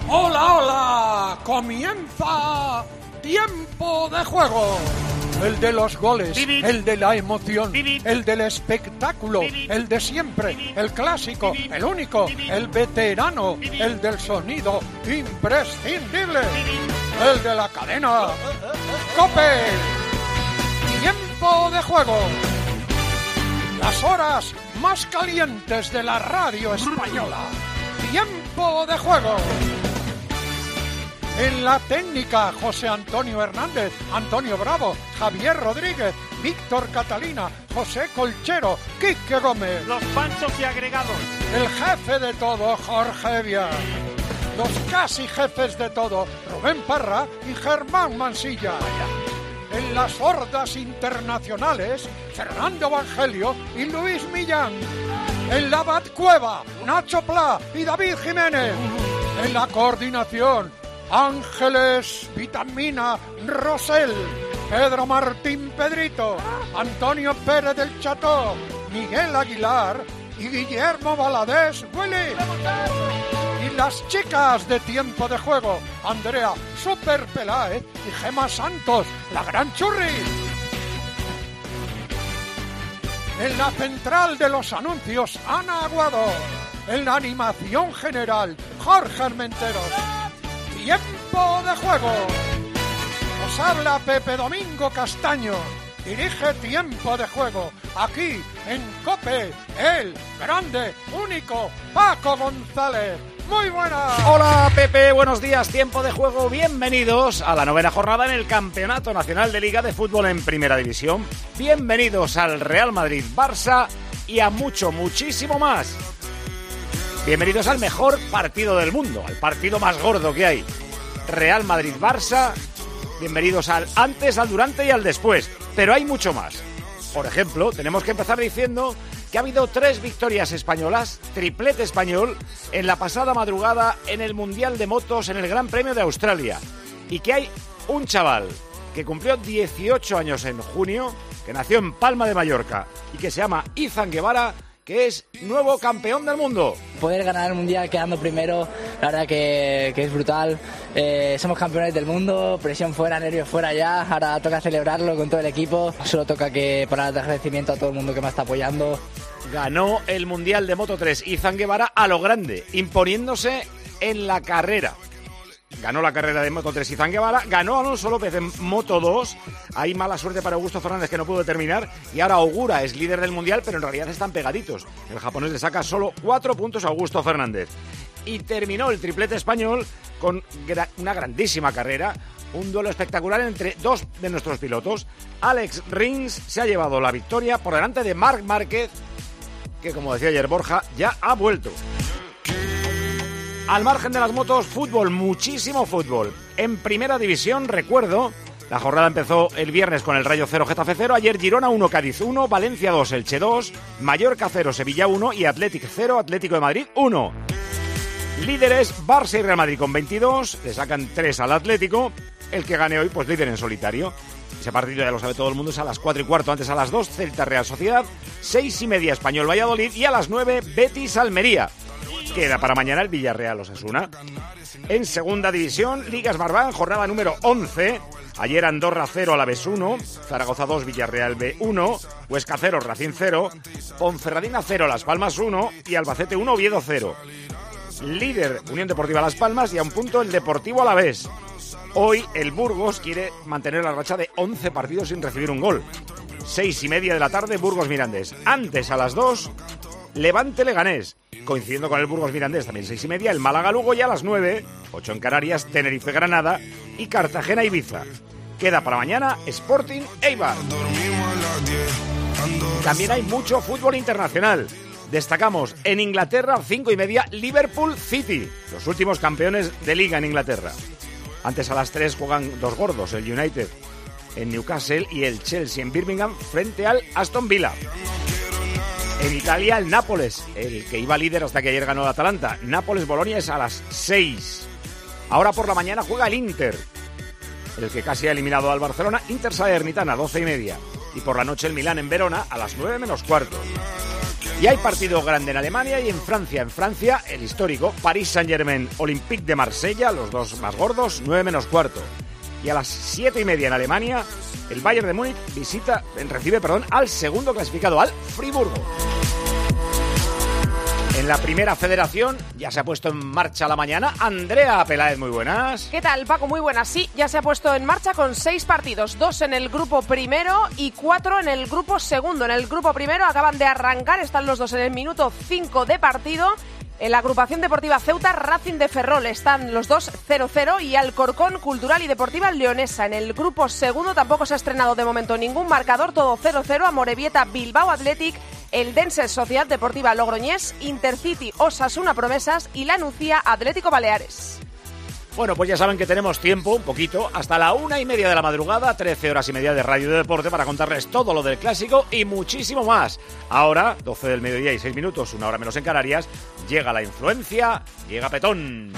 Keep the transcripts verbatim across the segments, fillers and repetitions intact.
Hola, hola, comienza Tiempo de Juego. El de los goles, el de la emoción, el del espectáculo, el de siempre, el clásico, el único, el veterano, el del sonido imprescindible, el de la cadena COPE. Tiempo de Juego. Las horas más calientes de la radio española. Tiempo de Juego. En la técnica, José Antonio Hernández, Antonio Bravo, Javier Rodríguez, Víctor Catalina, José Colchero, Quique Gómez. Los panchos y agregados. El jefe de todo, Jorge Evia. Los casi jefes de todo, Rubén Parra y Germán Mansilla. En las hordas internacionales, Fernando Evangelio y Luis Millán. En la Batcueva, Nacho Pla y David Jiménez. En la coordinación, Ángeles Vitamina Rosell, Pedro Martín Pedrito, Antonio Pérez del Cható, Miguel Aguilar y Guillermo Valadez Willy. Y las chicas de Tiempo de Juego, Andrea Super Peláez y Gema Santos, la gran churri. En la central de los anuncios, Ana Aguado. En la animación general, Jorge Armenteros. Tiempo de Juego. Os habla Pepe Domingo Castaño. Dirige Tiempo de Juego. Aquí en COPE, el grande, único Paco González. Muy buenas. Hola Pepe, buenos días. Tiempo de Juego. Bienvenidos a la novena jornada en el Campeonato Nacional de Liga de Fútbol en Primera División. Bienvenidos al Real Madrid-Barça y a mucho, muchísimo más. Bienvenidos al mejor partido del mundo, al partido más gordo que hay. Real Madrid-Barça, bienvenidos al antes, al durante y al después. Pero hay mucho más. Por ejemplo, tenemos que empezar diciendo que ha habido tres victorias españolas, triplete español, en la pasada madrugada en el Mundial de Motos en el Gran Premio de Australia. Y que hay un chaval que cumplió dieciocho años en junio, que nació en Palma de Mallorca y que se llama Izan Guevara, que es nuevo campeón del mundo. Poder ganar el Mundial quedando primero, la verdad que, que es brutal. Eh, somos campeones del mundo, presión fuera, nervios fuera ya. Ahora toca celebrarlo con todo el equipo. Solo toca que para dar agradecimiento a todo el mundo que me está apoyando. Ganó el Mundial de Moto tres Izan Guevara a lo grande, imponiéndose en la carrera. Ganó la carrera de Moto tres Izan Guevara, ganó Alonso López en Moto dos. Hay mala suerte para Augusto Fernández, que no pudo terminar. Y ahora Ogura es líder del Mundial, pero en realidad están pegaditos. El japonés le saca solo cuatro puntos a Augusto Fernández. Y terminó el triplete español con gra- una grandísima carrera. Un duelo espectacular entre dos de nuestros pilotos. Alex Rins se ha llevado la victoria por delante de Marc Márquez, que, como decía ayer Borja, ya ha vuelto. Al margen de las motos, fútbol, muchísimo fútbol. En Primera División, recuerdo, la jornada empezó el viernes con el Rayo cero, Getafe cero, ayer Girona uno, Cádiz uno, Valencia dos, Elche dos, Mallorca cero, Sevilla uno y Athletic cero, Atlético de Madrid uno. Líderes, Barça y Real Madrid con veintidós, le sacan tres al Atlético, el que gane hoy, pues líder en solitario. Ese partido ya lo sabe todo el mundo, es a las cuatro y cuarto, antes a las dos, Celta Real Sociedad, seis y media Español Valladolid y a las nueve Betis Almería. Queda para mañana el Villarreal Osasuna. En Segunda División, Liga Smartbank, jornada número once. Ayer Andorra cero, Alavés uno, Zaragoza dos, Villarreal B uno, Huesca cero, Racing cero, Ponferradina cero, Las Palmas uno y Albacete uno, Oviedo cero. Líder Unión Deportiva Las Palmas y a un punto el Deportivo Alavés. Hoy el Burgos quiere mantener la racha de once partidos sin recibir un gol. Seis y media de la tarde, Burgos Mirandés. Antes a las dos, Levante Leganés. Coincidiendo con el Burgos Mirandés, también seis y media, el Málaga Lugo y a las nueve, ocho en Canarias, Tenerife Granada y Cartagena Ibiza. Queda para mañana Sporting Eibar. También hay mucho fútbol internacional. Destacamos en Inglaterra, cinco y media, Liverpool City, los últimos campeones de Liga en Inglaterra. Antes a las tres juegan dos gordos, el United en Newcastle y el Chelsea en Birmingham frente al Aston Villa. En Italia, el Nápoles, el que iba líder hasta que ayer ganó el Atalanta. Nápoles-Bolonia es a las seis. Ahora por la mañana juega el Inter, el que casi ha eliminado al Barcelona. Inter Salernitana, doce y media. Y por la noche el Milán en Verona a las nueve menos cuarto. Y hay partido grande en Alemania y en Francia. En Francia, el histórico París Saint-Germain, Olympique de Marsella, los dos más gordos, nueve menos cuarto. Y a las siete y media en Alemania, el Bayern de Múnich visita, recibe perdón, al segundo clasificado, al Friburgo. En la primera federación ya se ha puesto en marcha la mañana. Andrea Peláez, muy buenas. ¿Qué tal, Paco? Muy buenas. Sí, ya se ha puesto en marcha con seis partidos. Dos en el grupo primero y cuatro en el grupo segundo. En el grupo primero acaban de arrancar, están los dos en el minuto cinco de partido. En la agrupación deportiva Ceuta, Racing de Ferrol, están los dos cero cero y Alcorcón, Cultural y Deportiva Leonesa. En el grupo segundo tampoco se ha estrenado de momento ningún marcador, todo cero cero. Amorebieta, Bilbao Athletic, Eldense Sociedad Deportiva Logroñés, Intercity Osasuna Promesas y La Nucía Atlético Baleares. Bueno, pues ya saben que tenemos tiempo, un poquito, hasta la una y media de la madrugada, trece horas y media de Radio de Deporte para contarles todo lo del Clásico y muchísimo más. Ahora, doce del mediodía y seis minutos, una hora menos en Canarias, llega la influencia, llega Petón.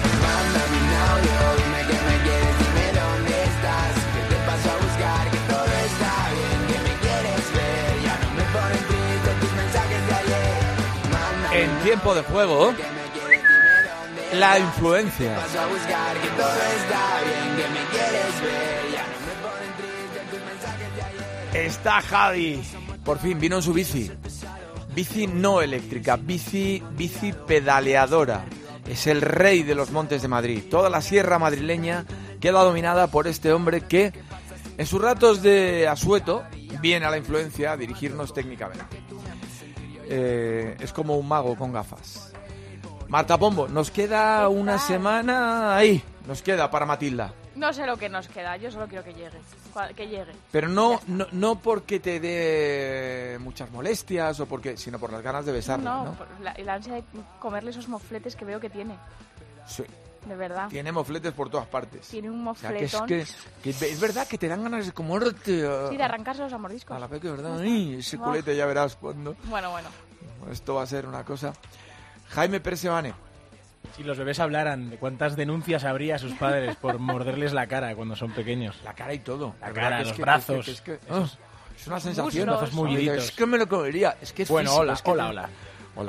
En tiempo de juego, la influencia. Está Javi. Por fin vino en su bici. Bici no eléctrica, bici, bici pedaleadora. Es el rey de los montes de Madrid. Toda la sierra madrileña queda dominada por este hombre que, en sus ratos de asueto, viene a la influencia a dirigirnos técnicamente. Eh, es como un mago con gafas. Marta Pombo, nos queda una semana ahí, nos queda para Matilda. No sé lo que nos queda, yo solo quiero que llegue, que llegue. Pero no, no, no porque te dé muchas molestias o porque, sino por las ganas de besarle, ¿no? No, por la, la ansia de comerle esos mofletes que veo que tiene. Sí. De verdad. Tiene mofletes por todas partes. Tiene un mofletón. O sea, que es, que, que es verdad que te dan ganas de comerte. A, sí, de arrancarse los amordiscos. A la vez que verdad. Ay, ese culete ya verás cuando. Bueno, bueno. Esto va a ser una cosa. Jaime Persevane. Si los bebés hablaran de cuántas denuncias habría a sus padres por morderles la cara cuando son pequeños. La cara y todo. La cara, los que, brazos. Es, que, es, que, oh, es una sensación. Brazos mulliditos. Es que me lo comería. Es que es bueno, físico, hola, es que hola, no... hola. Hola.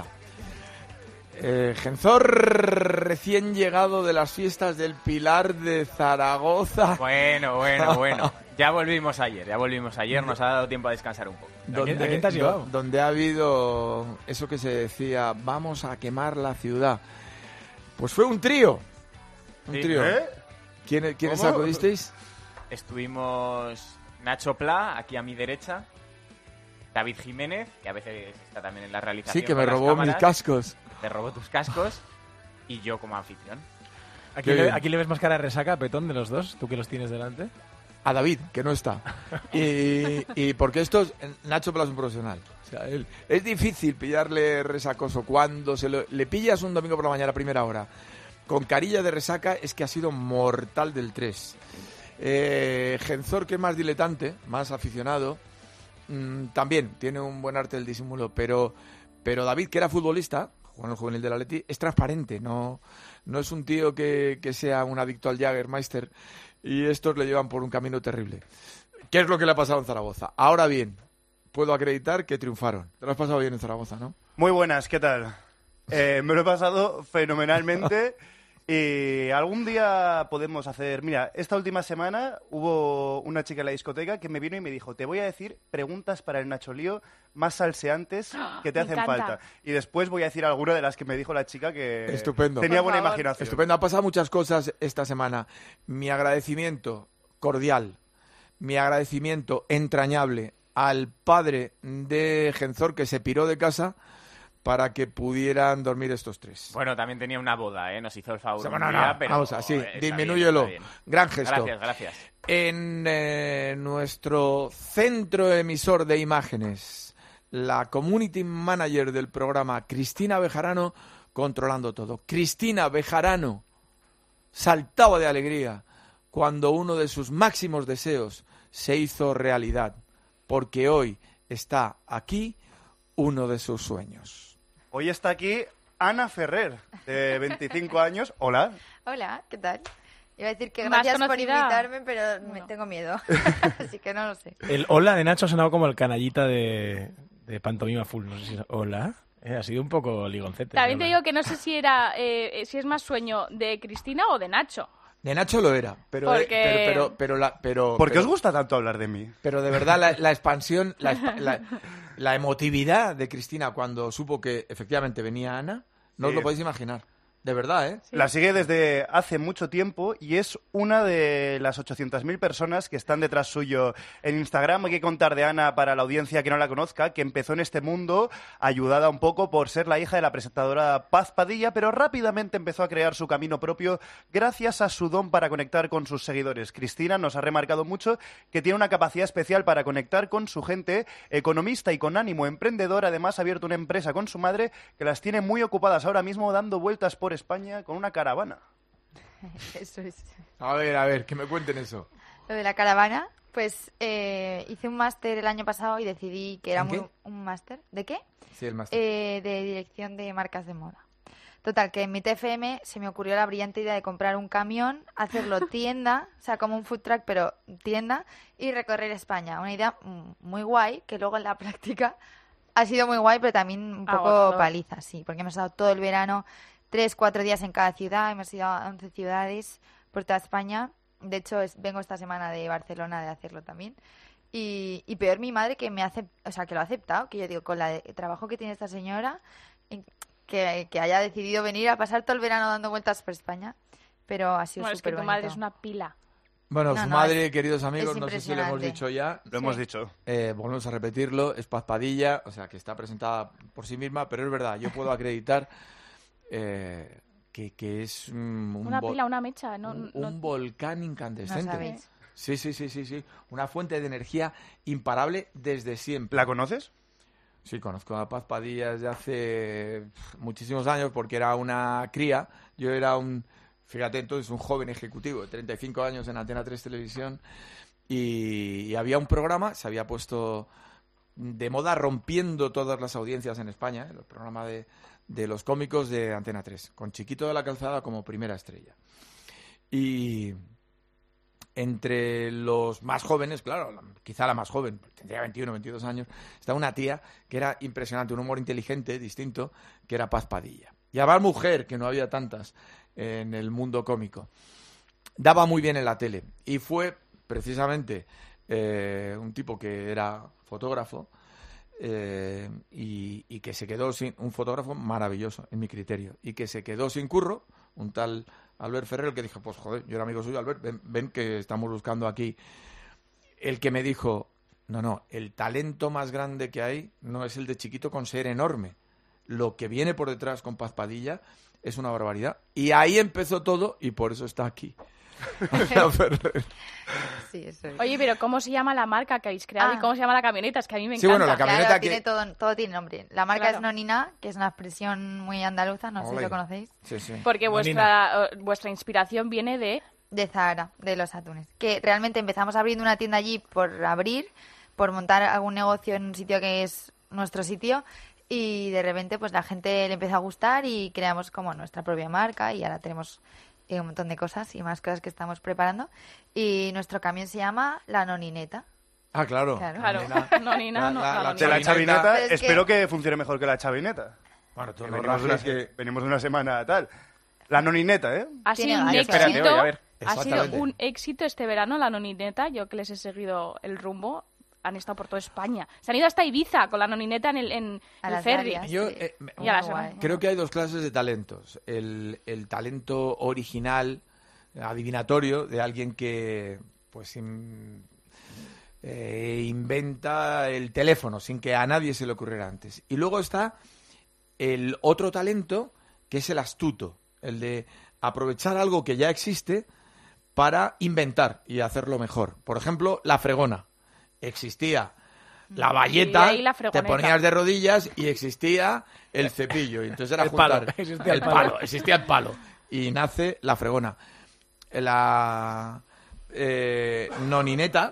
Eh, Genzor, recién llegado de las fiestas del Pilar de Zaragoza. Bueno, bueno, bueno. Ya volvimos ayer, ya volvimos ayer, nos ha dado tiempo a descansar un poco. Donde, ¿A quién te has llevado? do, donde ha habido eso que se decía, vamos a quemar la ciudad. Pues fue un trío. Un Sí. trío. ¿Eh? ¿Quién, ¿Quiénes ¿Cómo? acudisteis? Estuvimos Nacho Pla, aquí a mi derecha, David Jiménez, que a veces está también en la realización. Sí, que me con las robó mis cámaras, cascos. Te robó tus cascos, y yo como anfitrión. ¿A quién, le, ¿A quién le ves más cara de resaca, Petón, de los dos? ¿Tú que los tienes delante? A David, que no está. Y, y porque estos, Nacho Pla es un profesional. O sea, él, es difícil pillarle resacoso. Cuando se lo, le pillas un domingo por la mañana a primera hora con carilla de resaca, es que ha sido mortal del tres. Eh, Genzor, que es más diletante, más aficionado, mmm, también tiene un buen arte del disimulo, pero, pero David, que era futbolista, jugó en el juvenil del Atleti, es transparente, no, no es un tío que, que sea un adicto al Jägermeister, y estos le llevan por un camino terrible. ¿Qué es lo que le ha pasado en Zaragoza? Ahora bien, puedo acreditar que triunfaron. Te lo has pasado bien en Zaragoza, ¿no? Muy buenas, ¿qué tal? Eh, me lo he pasado fenomenalmente y algún día podemos hacer... Mira, esta última semana hubo una chica en la discoteca que me vino y me dijo, te voy a decir preguntas para el Nacho Lío más salseantes que te Me hacen encanta. falta. Y después voy a decir alguna de las que me dijo la chica que Estupendo. tenía Por buena favor. imaginación. Estupendo. Han pasado muchas cosas esta semana. Mi agradecimiento cordial, mi agradecimiento entrañable al padre de Genzor, que se piró de casa para que pudieran dormir estos tres. Bueno, también tenía una boda, ¿eh? Nos hizo el favor. O sea, un no, día, no, pero vamos a, sí, está disminúyelo. bien, está bien. Gran gesto. Gracias, gracias. En eh, nuestro centro emisor de imágenes, la community manager del programa, Cristina Bejarano, controlando todo. Cristina Bejarano saltaba de alegría cuando uno de sus máximos deseos se hizo realidad, porque hoy está aquí uno de sus sueños. Hoy está aquí Ana Ferrer, de veinticinco años. Hola. Hola, ¿qué tal? Iba a decir que Más gracias por conocida. invitarme, pero me No. tengo miedo. Así que no lo sé. El hola de Nacho ha sonado como el canallita de, de Pantomima Full. No sé si es hola. Eh, ha sido un poco ligoncete. También te ¿verdad? digo que no sé si era eh, si es más sueño de Cristina o de Nacho. De Nacho lo era, pero Porque- pero pero pero, la, pero ¿Por qué pero- os gusta tanto hablar de mí? Pero de verdad la, la expansión, la, expa- la, la emotividad de Cristina cuando supo que efectivamente venía Ana, no os Sí. lo podéis imaginar. De verdad, ¿eh? La sigue desde hace mucho tiempo y es una de las ochocientas mil personas que están detrás suyo en Instagram. Hay que contar de Ana para la audiencia que no la conozca, que empezó en este mundo ayudada un poco por ser la hija de la presentadora Paz Padilla, pero rápidamente empezó a crear su camino propio gracias a su don para conectar con sus seguidores. Cristina nos ha remarcado mucho que tiene una capacidad especial para conectar con su gente, economista y con ánimo emprendedor. Además ha abierto una empresa con su madre que las tiene muy ocupadas ahora mismo dando vueltas por España con una caravana. Eso es. A ver, a ver, que me cuenten eso. Lo de la caravana, pues eh, hice un máster el año pasado y decidí que era ¿En muy, qué? un máster. ¿De qué? Sí, el máster. Eh, de dirección de marcas de moda. Total, que en mi T F M se me ocurrió la brillante idea de comprar un camión, hacerlo tienda, o sea, como un food truck, pero tienda, y recorrer España. Una idea mm, muy guay, que luego en la práctica ha sido muy guay, pero también un poco Agotador. paliza, sí, porque hemos estado todo el verano, tres, cuatro días en cada ciudad, hemos ido a once ciudades por toda España. De hecho, es- vengo esta semana de Barcelona de hacerlo también. Y, y peor mi madre que me hace, o sea, que lo ha aceptado, que yo digo, con la de- el trabajo que tiene esta señora, en- que, que haya decidido venir a pasar todo el verano dando vueltas por España. Pero ha sido Bueno, es que súper tu madre bonito. es una pila. Bueno, No, su no, madre, es- queridos amigos, es no sé si lo hemos impresionante. dicho ya. Lo Sí. hemos dicho. Eh, volvemos a repetirlo, es Paz Padilla, o sea, que está presentada por sí misma, pero es verdad, yo puedo acreditar eh, que, que es mm, un, Una vo- pila, una mecha. No, un, no- un volcán No incandescente. sabéis. Sí, sí, sí, sí, sí. Una fuente de energía imparable desde siempre. ¿La conoces? Sí, conozco a Paz Padilla desde hace pf, muchísimos años porque era una cría. Yo era un, fíjate entonces, un joven ejecutivo de treinta y cinco años en Antena tres Televisión y, y había un programa, se había puesto de moda rompiendo todas las audiencias en España, el programa de, de los cómicos de Antena tres, con Chiquito de la Calzada como primera estrella. Y entre los más jóvenes, claro, la- quizá la más joven, tendría veintiuno, veintidós años, está una tía que era impresionante, un humor inteligente, distinto, que era Paz Padilla. Y además mujer, que no había tantas en el mundo cómico. Daba muy bien en la tele. Y fue precisamente eh, un tipo que era fotógrafo eh, y, y que se quedó sin... Un fotógrafo maravilloso, en mi criterio. Y que se quedó sin curro, un tal Albert Ferrer, que dijo, pues joder, yo era amigo suyo, Albert, ven, ven que estamos buscando aquí. El que me dijo, no, no, el talento más grande que hay no es el de Chiquito con ser enorme. Lo que viene por detrás con Paz Padilla es una barbaridad. Y ahí empezó todo y por eso está aquí. Albert Ferrer. Sí, eso es. Oye, pero ¿cómo se llama la marca que habéis creado Ah. y cómo se llama la camioneta? Es que a mí me Sí, encanta. bueno, la camioneta Claro, que- tiene todo, todo tiene nombre. La marca Claro. es Nonina, que es una expresión muy andaluza, no sé si Ole. lo conocéis. Sí, sí. Porque vuestra, eh, vuestra inspiración viene de... De Zahara, de los atunes. Que realmente empezamos abriendo una tienda allí por abrir, por montar algún negocio en un sitio que es nuestro sitio, y de repente pues la gente le empezó a gustar y creamos como nuestra propia marca y ahora tenemos eh, un montón de cosas y más cosas que estamos preparando. Y nuestro camión se llama La Nonineta. Ah, claro. Claro. Claro, Nena. no, ni nada, no, La- la- no, la no. De la Chavineta. chavineta, Pero es espero que- que... funcione mejor que la chavineta. Bueno, tú Que no venimos, de una, rajes que... venimos de una semana tal. La nonineta, ¿eh? Ha Tiene sido un ganas. éxito. Espérate, voy a ver. Ha sido Exactamente. un éxito este verano la nonineta. Yo que les he seguido el rumbo, han estado por toda España. Se han ido hasta Ibiza con la nonineta en el, en A el las ferry. Arias, Yo, sí. eh, me- Y a las- Muy guay. Creo que hay dos clases de talentos. El, el talento original, adivinatorio, de alguien que pues in- eh, inventa el teléfono sin que a nadie se le ocurriera antes. Y luego está el otro talento, que es el astuto, el de aprovechar algo que ya existe para inventar y hacerlo mejor. Por ejemplo, la fregona. Existía la Y bayeta, de ahí la te fregoneta. ponías de rodillas y existía el cepillo. Y entonces era El palo, juntar existía el el palo. palo. existía el palo. Y nace la fregona. La eh, nonineta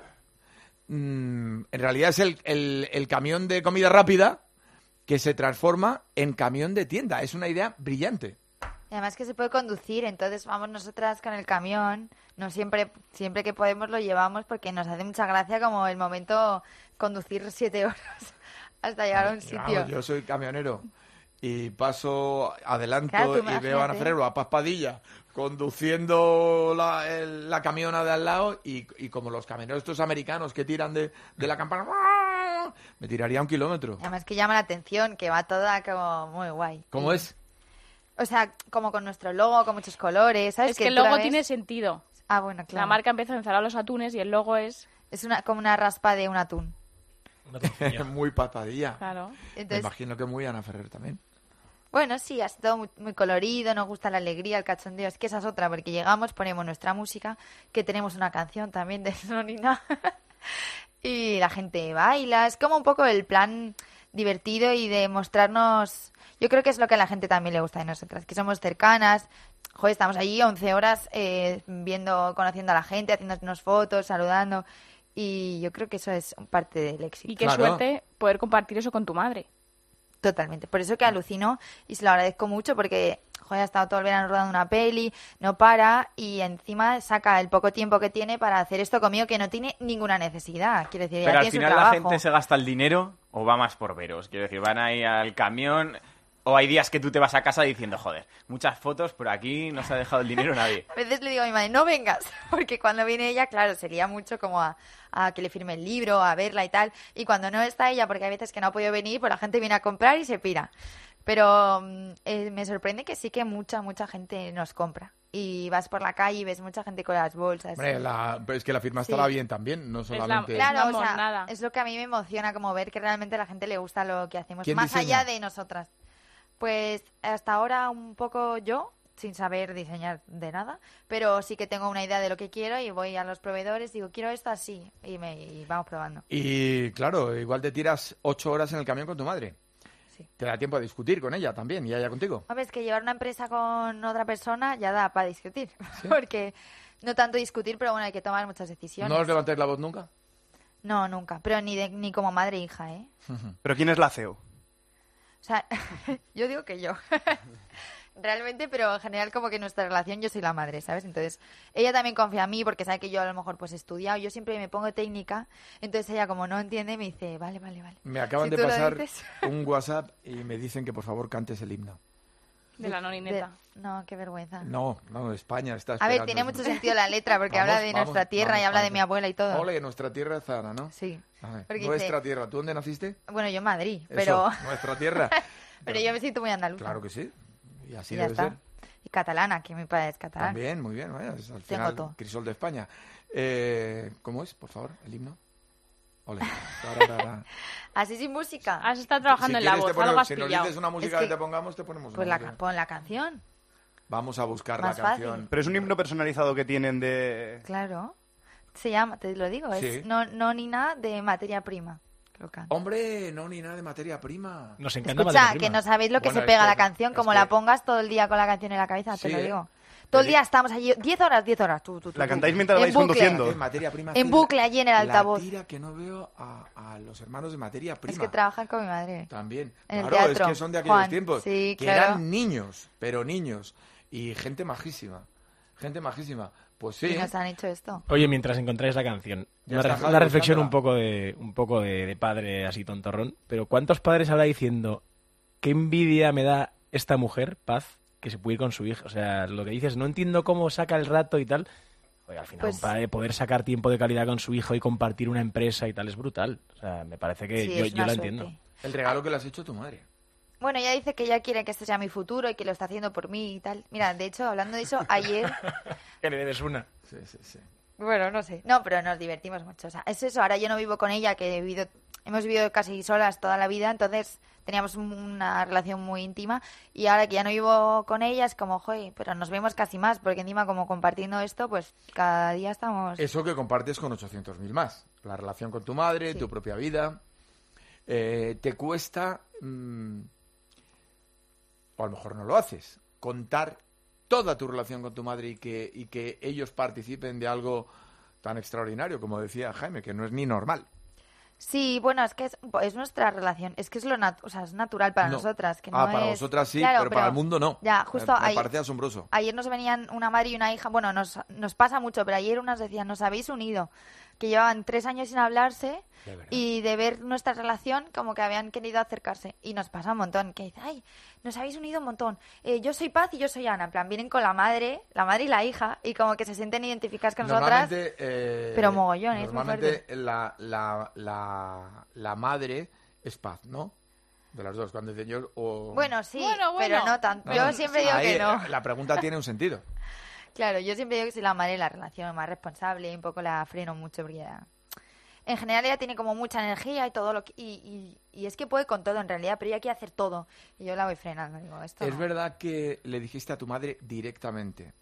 mm, en realidad es el, el, el camión de comida rápida que se transforma en camión de tienda. Es una idea brillante. Y además que se puede conducir, entonces vamos nosotras con el camión, no siempre, siempre que podemos lo llevamos porque nos hace mucha gracia como el momento conducir siete horas hasta llegar a un Vamos, sitio. yo soy camionero y paso, adelanto Claro, tú y veo a Ana imagínate. Ferrero, a Paz Padilla, conduciendo la, el- la camiona de al lado y, y como los camioneros estos americanos que tiran de, de la campana, me tiraría un kilómetro. Además que llama la atención, que va toda como muy guay. ¿Cómo Y- es? O sea, como con nuestro logo, con muchos colores, ¿sabes? Es que el tú la logo ves- tiene sentido. Ah, bueno, claro. La marca empieza a encerrar los atunes y el logo es... Es una, como una raspa de un atún. Muy Paz Padilla. Claro. Me Entonces, imagino que muy Ana Ferrer también. bueno, sí, así todo muy, muy colorido, nos gusta la alegría, el cachondeo. Es que esa es otra, porque llegamos, ponemos nuestra música, que tenemos una canción también de Nonina, y la gente baila. Es como un poco el plan divertido y de mostrarnos... Yo creo que es lo que a la gente también le gusta de nosotras, que somos cercanas. Joder, estamos allí once horas eh, viendo, conociendo a la gente, haciéndonos fotos, saludando. Y yo creo que eso es parte del éxito. Y qué suerte poder compartir eso con tu madre. Totalmente. Por eso que alucino y se lo agradezco mucho porque, joder, ha estado todo el verano rodando una peli, no para y encima saca el poco tiempo que tiene para hacer esto conmigo que no tiene ninguna necesidad. Quiero decir, ella Pero al tiene su final la trabajo. gente se gasta el dinero o va más por veros. Quiero decir, van ahí al camión o hay días que tú te vas a casa diciendo, joder, muchas fotos, pero aquí no se ha dejado el dinero nadie. A veces le digo a mi madre, no vengas, porque cuando viene ella, claro, sería mucho como a, a que le firme el libro, a verla y tal. Y cuando no está ella, porque hay veces que no ha podido venir, pues la gente viene a comprar y se pira. Pero mm, eh, me sorprende que sí que mucha, mucha gente nos compra. Y vas por la calle y ves mucha gente con las bolsas. Hombre, la, pero es que la firma Sí. estará bien también, no solamente... Claro, No o sea, monada. es lo que a mí me emociona, como ver que realmente a la gente le gusta lo que hacemos, ¿Quién más diseña? allá de nosotras. Pues hasta ahora un poco yo, sin saber diseñar de nada, pero sí que tengo una idea de lo que quiero y voy a los proveedores, digo, quiero esto así, y, me, y vamos probando. Y claro, igual te tiras ocho horas en el camión con tu madre. Sí. Te da tiempo a discutir con ella también y ella contigo. Hombre, es que llevar una empresa con otra persona ya da para discutir, porque no tanto discutir, pero bueno, hay que tomar muchas decisiones. ¿No os levantáis la voz nunca? No, nunca, pero ni, de, ni como madre e hija, ¿eh? ¿Pero quién es la C E O? O sea, yo digo que yo. Realmente, pero en general como que nuestra relación yo soy la madre, ¿sabes? Entonces, ella también confía en mí porque sabe que yo a lo mejor pues he estudiado, yo siempre me pongo técnica, entonces ella como no entiende me dice, vale, vale, vale. Me acaban Si de tú lo pasar dices. un WhatsApp y me dicen que por favor cantes el himno. De la nonineta. De- No, qué vergüenza. No, no, España está A esperando. ver, tiene mucho sentido la letra porque Vamos, habla de vamos, nuestra tierra vamos, y habla de vamos. mi abuela y todo. Ole, nuestra tierra es Zara, ¿no? Sí. A ver, Porque nuestra dice- tierra. ¿Tú dónde naciste? Bueno, yo en Madrid, Eso, pero nuestra tierra. pero yo me siento muy andaluza. Claro que sí. Y así Y ya debe está. ser. Y catalana, que mi padre es catalán. También, muy bien. Vaya, es al Tengo final, todo. Crisol de España. Eh, ¿Cómo es, por favor, el himno? Ole. Tararara. Así sin música. Has estado trabajando Si en la quieres, te voz, algo ponemos- has si nos pillado. dices una música Es que... que- te pongamos, te ponemos Pues una la, música. pon la canción. Vamos a buscar Más la fácil. canción. Pero es un himno personalizado que tienen de... Claro. Se llama, te lo digo, Sí. es no, no ni nada de materia prima. Creo que. Hombre, no, ni nada de materia prima. Nos encanta Escucha, Materia que Prima. no sabéis lo que Bueno, se es pega que- la canción, es como que- la pongas todo el día con la canción en la cabeza, te Sí, lo ¿eh? digo. Todo el Pero- día estamos allí, diez horas, diez horas, tú, tú, tú, La tú. cantáis mientras En vais bucle. conduciendo. En materia prima. En sí, bucle, allí en el altavoz. La tira que no veo a, a los hermanos de materia prima. Es que trabajan con mi madre. También. En el claro, teatro, es que son de aquellos Juan. tiempos. Sí, que claro. eran niños, pero niños. Y gente majísima. Gente majísima. Pues sí. Y nos han hecho esto. Oye, mientras encontráis la canción, Ya una, está ref- Javi una reflexión un buscándola. poco de un poco de, de padre así tontorrón, pero ¿cuántos padres habrá diciendo qué envidia me da esta mujer, Paz, que se puede ir con su hija? O sea, lo que dices, no entiendo cómo saca el rato y tal. Oye, al final, Pues- un padre poder sacar tiempo de calidad con su hijo y compartir una empresa y tal es brutal. O sea, me parece que Sí, yo, es yo una la suerte. entiendo. El regalo que le has hecho a tu madre. Bueno, ella dice que ella quiere que este sea mi futuro y que lo está haciendo por mí y tal. Mira, de hecho, hablando de eso, ayer... Que le debes una. Sí, sí, sí. Bueno, no sé. No, pero nos divertimos mucho. O sea, es eso. Ahora yo no vivo con ella, que he vivido, hemos vivido casi solas toda la vida, entonces teníamos un- una relación muy íntima. Y ahora que ya no vivo con ella, es como, joder, pero nos vemos casi más, porque encima como compartiendo esto, pues cada día estamos... Eso que compartes con ochocientos mil más. La relación con tu madre, Sí. tu propia vida. Eh, te cuesta, mm, o a lo mejor no lo haces, contar toda tu relación con tu madre y que, y que ellos participen de algo tan extraordinario, como decía Jaime, que no es ni normal. Sí, bueno, es que es, es nuestra relación. Es que es lo nat- o sea, es natural para No. nosotras. Que ah, no para es- vosotras sí, Claro, pero, para el mundo no. Ya, justo me, me ahí- parece asombroso. Ayer nos venían una madre y una hija, bueno, nos, nos pasa mucho, pero ayer unas decían, nos habéis unido. que llevaban tres años sin hablarse y de ver nuestra relación como que habían querido acercarse. Y nos pasa un montón, que dice, ay, nos habéis unido un montón. Eh, yo soy Paz y yo soy Ana. En plan, vienen con la madre, la madre y la hija, y como que se sienten identificadas con nosotras. Eh, pero mogollón, es muy Normalmente fuerte. la, la, la, la madre es Paz, ¿no? De las dos, cuando dicen yo o... Bueno, sí, Bueno, bueno. pero no tanto. No, Yo no, siempre digo ahí que no. La, la pregunta tiene un sentido. Claro, yo siempre digo que soy la madre de la relación, más responsable, y un poco la freno mucho porque ya... En general ella tiene como mucha energía y todo lo que... Y, y, y es que puede con todo en realidad, pero ella quiere hacer todo. Y yo la voy frenando, digo, esto Es no. verdad que le dijiste a tu madre directamente,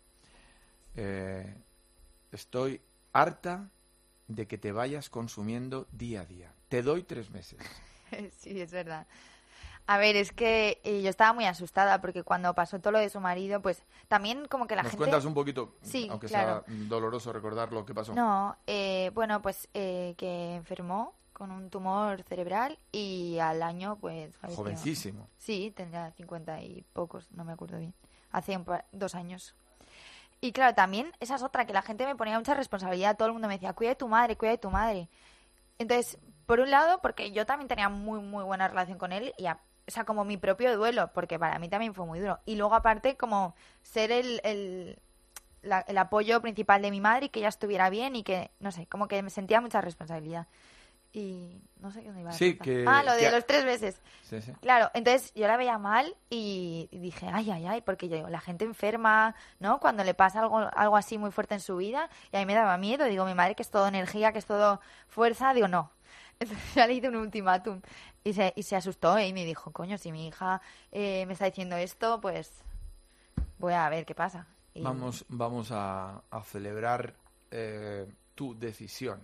eh, estoy harta de que te vayas consumiendo día a día. Te doy tres meses. Sí, es verdad. A ver, es que eh, yo estaba muy asustada porque cuando pasó todo lo de su marido, pues también como que la ¿Nos gente... cuentas un poquito, Sí, aunque claro. sea doloroso recordar lo que pasó? No, eh, bueno, pues eh, que enfermó con un tumor cerebral y al año pues falleció. Jovencísimo. Sí, tendría cincuenta y pocos, no me acuerdo bien. Hace un par- dos años. Y claro, también esa es otra, que la gente me ponía mucha responsabilidad. Todo el mundo me decía, cuida de tu madre, cuida de tu madre. Entonces, por un lado, porque yo también tenía muy, muy buena relación con él y a, o sea, como mi propio duelo, porque para mí también fue muy duro. Y luego, aparte, como ser el, el, la- el apoyo principal de mi madre y que ella estuviera bien y que, no sé, como que me sentía mucha responsabilidad. Y no sé qué me iba a Sí, contar. que- Ah, lo de que- los tres meses. Sí, sí. Claro, entonces yo la veía mal y dije, ay, ay, ay, porque yo digo, la gente enferma, ¿no? Cuando le pasa algo, algo así muy fuerte en su vida, y a mí me daba miedo, digo, mi madre que es todo energía, que es todo fuerza, digo, no. Entonces ya le hice un ultimátum y se, y se asustó y me dijo, coño, si mi hija eh, me está diciendo esto, pues voy a ver qué pasa. Y- Vamos, vamos a, a celebrar eh, tu decisión,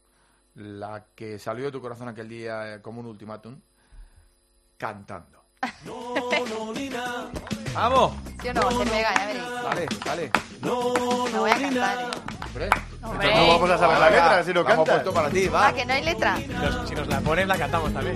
la que salió de tu corazón aquel día eh, como un ultimátum, cantando. ¡Vamos! ¿Sí o no? Se pega, ya veréis. Dale, dale. Me voy a cantar, ¿eh? Hombre. Hombre. No vamos a saber la Venga, letra si no la hemos cantas. puesto para ti, va. Ah, que no hay letra. Si nos, si nos la ponen, la cantamos también.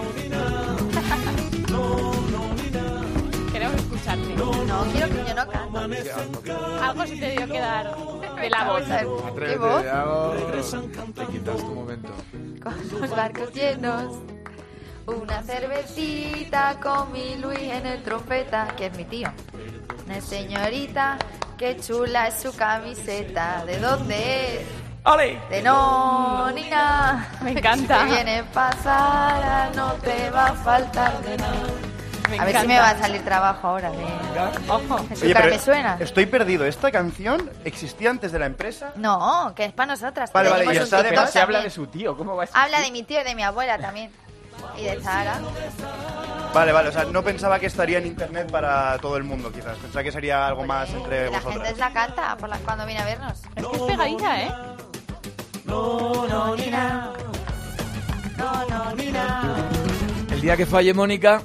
Queremos escucharte. No, quiero que yo no canto. Algo se te dio que dar de la voz. ¿Qué Atrévete, voz? vamos. Te quitas tu momento. Con los barcos llenos, una cervecita con mi Luis en el trompeta, que es mi tío. Una señorita, qué chula es su camiseta. ¿De dónde es? ¡Ole! De Nónica. Me encanta. Si te viene pasada, no te va a faltar de nada. Me A ver si encanta. me va a salir trabajo ahora. De... Ojo. ¿En su cara me suena? estoy perdido. ¿Esta canción existía antes de la empresa? No, que es para nosotras. Vale, vale, Tenemos y un está TikTok además Se habla de también. su tío, ¿cómo va a ser? Habla de mi tío y de mi abuela también. Y de Sara. Vale, vale, o sea, no pensaba que estaría en internet para todo el mundo, quizás. Pensaba que sería algo más entre La gente vosotras. es la canta por la, cuando viene a vernos. Es que es pegadiza, ¿eh? No, no, ni nada. No, no, ni nada. El día que falle Mónica,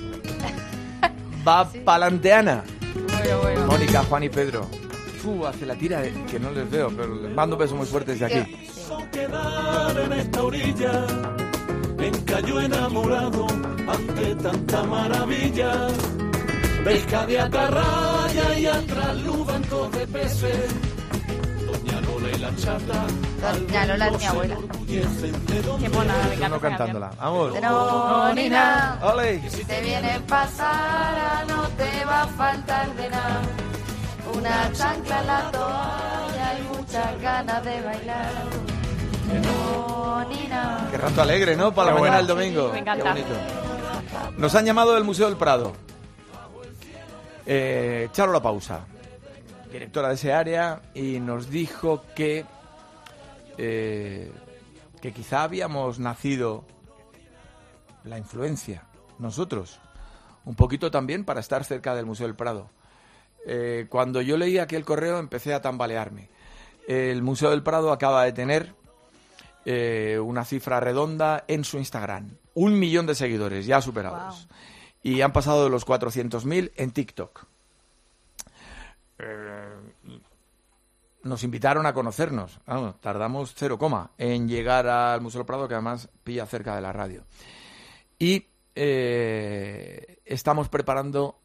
va pa'lante Ana. Bueno, bueno. Mónica, Juan y Pedro. Fu, hace la tira de- que no les veo, pero les mando un beso muy fuerte desde aquí. Sí. En esta orilla, encalló enamorado ante tanta maravilla. Pesca de atarraya y atrás bancos de peces. Doña Lola y la chata. Doña Lola es mi abuela. Qué mona, me encanta No esa cantándola. Vamos. De no, ni nada. ¡Ole! Si te viene pasar, no te va a faltar de nada. Una chancla en la toalla y muchas ganas de bailar. De no, ni nada. Qué rato alegre, ¿no? Para la Qué mañana bueno. del domingo. Me encanta. Qué bonito. Nos han llamado del Museo del Prado. Eh, Charola Pausa, directora de ese área, y nos dijo que eh, que quizá habíamos nacido la influencia nosotros un poquito también para estar cerca del Museo del Prado. Eh, cuando yo leí aquel correo empecé a tambalearme. El Museo del Prado acaba de tener eh, una cifra redonda en su Instagram. Un millón de seguidores ya superados. Wow. Y han pasado de los cuatrocientos mil en TikTok. Eh, nos invitaron a conocernos. Vamos, tardamos cero coma en llegar al Museo del Prado, que además pilla cerca de la radio. Y eh, estamos preparando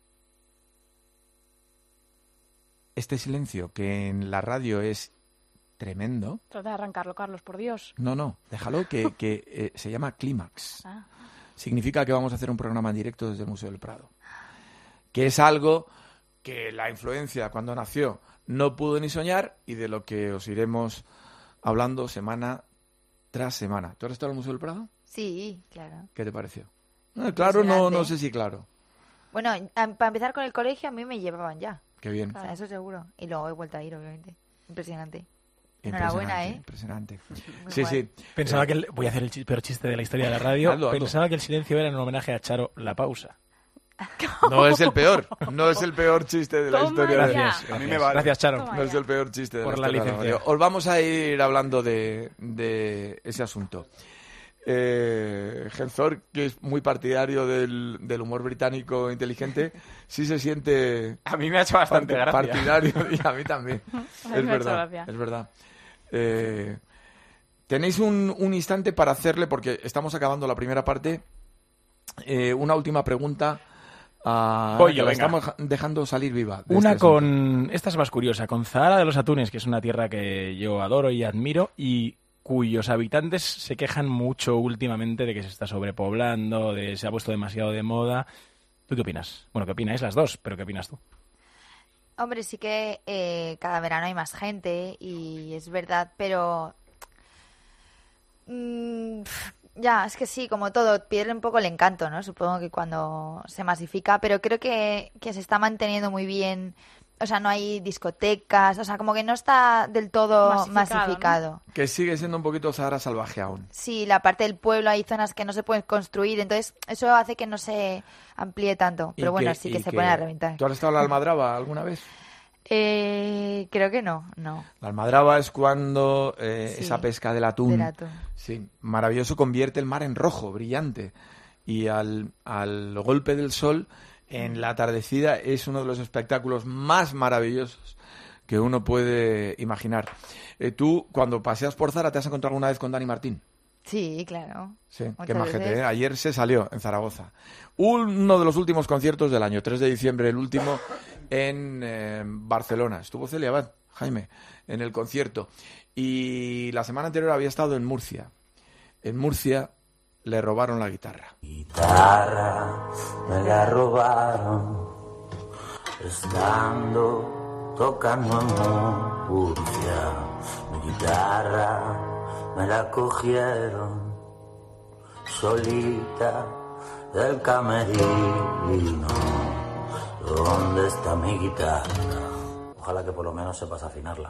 este silencio, que en la radio es tremendo. Trata de arrancarlo, Carlos, por Dios. No, no, déjalo, que, que eh, se llama Clímax. Ah. Significa que vamos a hacer un programa en directo desde el Museo del Prado. Que es algo que la influencia, cuando nació, no pudo ni soñar y de lo que os iremos hablando semana tras semana. ¿Tú has estado en el Museo del Prado? Sí, claro. ¿Qué te pareció? Eh, claro, no, no Impresionante. sé si claro. Bueno, a- para empezar con el colegio, a mí me llevaban ya. Qué bien. O sea, eso seguro. Y luego he vuelto a ir, obviamente. Impresionante. Impresionante, Enhorabuena, ¿eh? Impresionante. Muy Sí, guay. sí. Pensaba Eh, que el, voy a hacer el chi- peor chiste de la historia de la radio. Hazlo, hazlo. Pensaba que el silencio era en homenaje a Charo La Pausa. No es el peor. No es el peor chiste de la Toma historia. ya. de- Gracias. A mí me vale. Gracias, Charo. Toma. No es el peor chiste de Por la la historia de licencia. radio. Os vamos a ir hablando de, de ese asunto. Eh, Genzor, que es muy partidario del, del humor británico inteligente, sí se siente A mí me ha hecho bastante parte- gracia. partidario y a mí también. A mí Es me ha hecho verdad, gracia. es verdad. Eh, tenéis un, un instante para hacerle, porque estamos acabando la primera parte, eh, una última pregunta a Voy que yo, la venga. estamos ja- dejando salir viva. de Una este asunto. con... Esta es más curiosa. Con Zahara de los Atunes, que es una tierra que yo adoro y admiro, y cuyos habitantes se quejan mucho últimamente de que se está sobrepoblando, de se ha puesto demasiado de moda. ¿Tú qué opinas? Bueno, ¿qué opináis las dos? ¿Pero qué opinas tú? Hombre, sí que eh, cada verano hay más gente y es verdad, pero... mm, pf, ya, es que sí, como todo, pierde un poco el encanto, ¿no? Supongo que cuando se masifica, pero creo que, que se está manteniendo muy bien. O sea, no hay discotecas, o sea, como que no está del todo Masificado, masificado. ¿no? Que sigue siendo un poquito Zahara salvaje aún. Sí, la parte del pueblo hay zonas que no se pueden construir, entonces eso hace que no se amplíe tanto. Y Pero bueno, que- sí y que se pone a reventar. ¿Tú has estado en la Almadraba alguna vez? Eh, creo que no, no. La Almadraba es cuando eh, Sí, esa pesca del atún, del atún. sí, maravilloso, convierte el mar en rojo, brillante. Y al, al golpe del sol, en la atardecida, es uno de los espectáculos más maravillosos que uno puede imaginar. Eh, tú, cuando paseas por Zara, ¿te has encontrado alguna vez con Dani Martín? Sí, claro. Sí, Muchas qué majete, veces. ¿eh? Ayer se salió en Zaragoza. Uno de los últimos conciertos del año, tres de diciembre, el último en eh, Barcelona. Estuvo Celia Abad, Jaime, en el concierto. Y la semana anterior había estado en Murcia. En Murcia le robaron la guitarra. Guitarra me la robaron estando tocando en Murcia. Mi guitarra me la cogieron solita del camerino. ¿Dónde está mi guitarra? Ojalá que por lo menos sepas afinarla.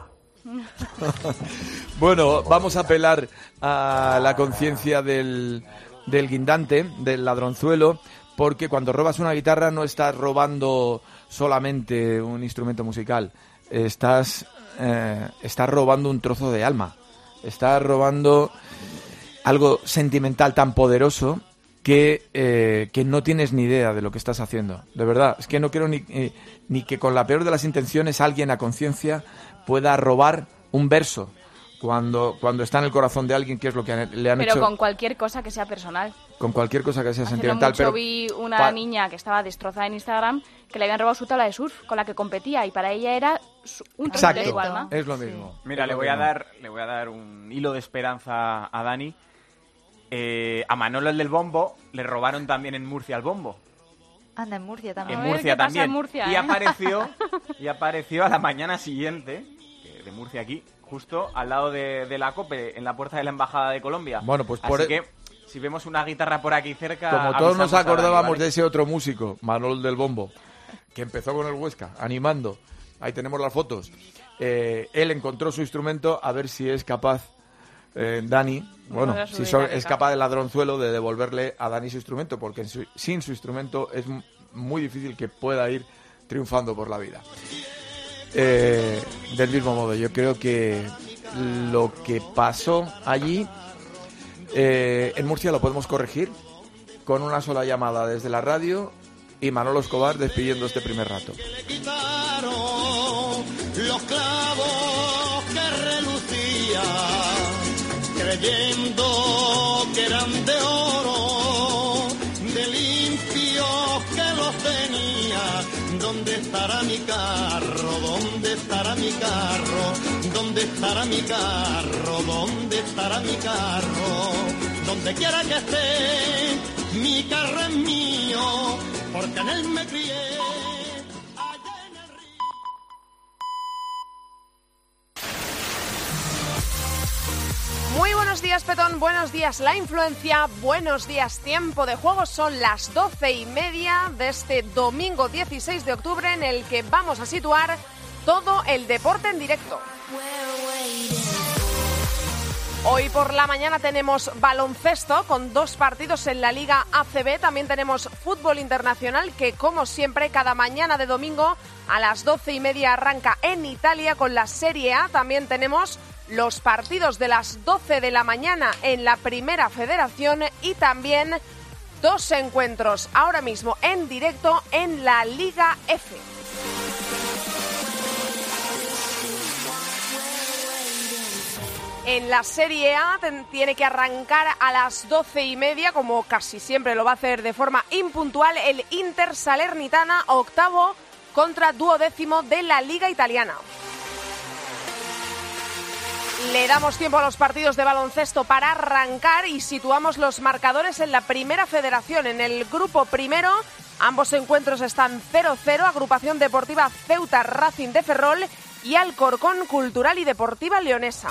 Bueno, vamos a apelar a la conciencia del, del guindante, del ladronzuelo, porque cuando robas una guitarra no estás robando solamente un instrumento musical, estás, eh, estás robando un trozo de alma, estás robando algo sentimental tan poderoso que, eh, que no tienes ni idea de lo que estás haciendo. De verdad, es que no quiero ni, eh, ni que con la peor de las intenciones alguien a conciencia pueda robar un verso cuando, cuando está en el corazón de alguien, que es lo que le han Pero hecho con cualquier cosa que sea personal. con cualquier cosa que sea Hace no sentimental. mucho Pero vi una pa- niña que estaba destrozada en Instagram que le habían robado su tabla de surf con la que competía y para ella era su- un trozo de Exacto, su alma. es lo mismo. Mira, Es le lo voy a mismo. dar, le voy a dar un hilo de esperanza a Dani. Eh, a Manolo, el del bombo, le robaron también en Murcia el bombo. Anda, en Murcia también. En A ver Murcia qué pasa también. en Murcia, y ¿eh? apareció y apareció a la mañana siguiente, que de Murcia aquí, justo al lado de, de la COPE, en la puerta de la Embajada de Colombia. Bueno, pues por Así e- que, si vemos una guitarra por aquí cerca... Como todos nos avisamos a Dani, acordábamos ¿vale? de ese otro músico, Manol del Bombo, que empezó con el Huesca, animando. Ahí tenemos las fotos. Eh, él encontró su instrumento, a ver si es capaz, eh, Dani, bueno, Volver a subir si so- la es guitarra. capaz del ladronzuelo de devolverle a Dani su instrumento, porque en su- sin su instrumento es m- muy difícil que pueda ir triunfando por la vida. Eh, del mismo modo, yo creo que lo que pasó allí eh, en Murcia lo podemos corregir con una sola llamada desde la radio y Manolo Escobar despidiendo este primer rato. Quitaron los clavos que relucían, creyendo que eran de oro, de limpios que los tenía. ¿Dónde estará mi carro? ¿Dónde estará mi carro? ¿Dónde estará mi carro? ¿Dónde estará mi carro? Donde quiera que esté, mi carro es mío, porque en él me crié. Muy buenos días, Petón, buenos días, La Influencia, buenos días, Tiempo de Juego. Son las doce y media de este domingo dieciséis de octubre en el que vamos a situar todo el deporte en directo. Hoy por la mañana tenemos baloncesto con dos partidos en la Liga A C B. También tenemos fútbol internacional que, como siempre, cada mañana de domingo a las doce y media arranca en Italia con la Serie A. También tenemos los partidos de las doce de la mañana en la Primera Federación y también dos encuentros ahora mismo en directo en la Liga F. En la Serie A tiene que arrancar a las doce y media, como casi siempre lo va a hacer de forma impuntual, el Inter Salernitana, octavo contra duodécimo de la Liga Italiana. Le damos tiempo a los partidos de baloncesto para arrancar y situamos los marcadores en la Primera Federación. En el grupo primero, ambos encuentros están cero cero, Agrupación Deportiva Ceuta Racing de Ferrol y Alcorcón Cultural y Deportiva Leonesa.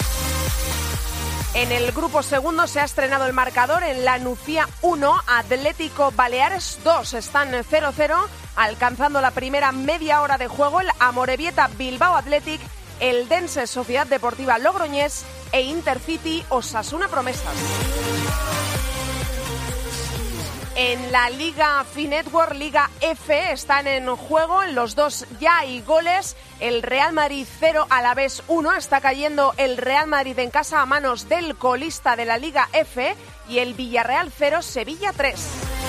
En el grupo segundo se ha estrenado el marcador en la Nucía uno, Atlético Baleares dos. Están cero cero, alcanzando la primera media hora de juego el Amorebieta Bilbao Athletic, el Dense Sociedad Deportiva Logroñés e Intercity Osasuna Promesas. En la Liga Finetwork, Liga F, están en juego, en los dos ya hay goles. El Real Madrid cero, Alavés uno. Está cayendo el Real Madrid en casa a manos del colista de la Liga F. Y el Villarreal cero, Sevilla tres.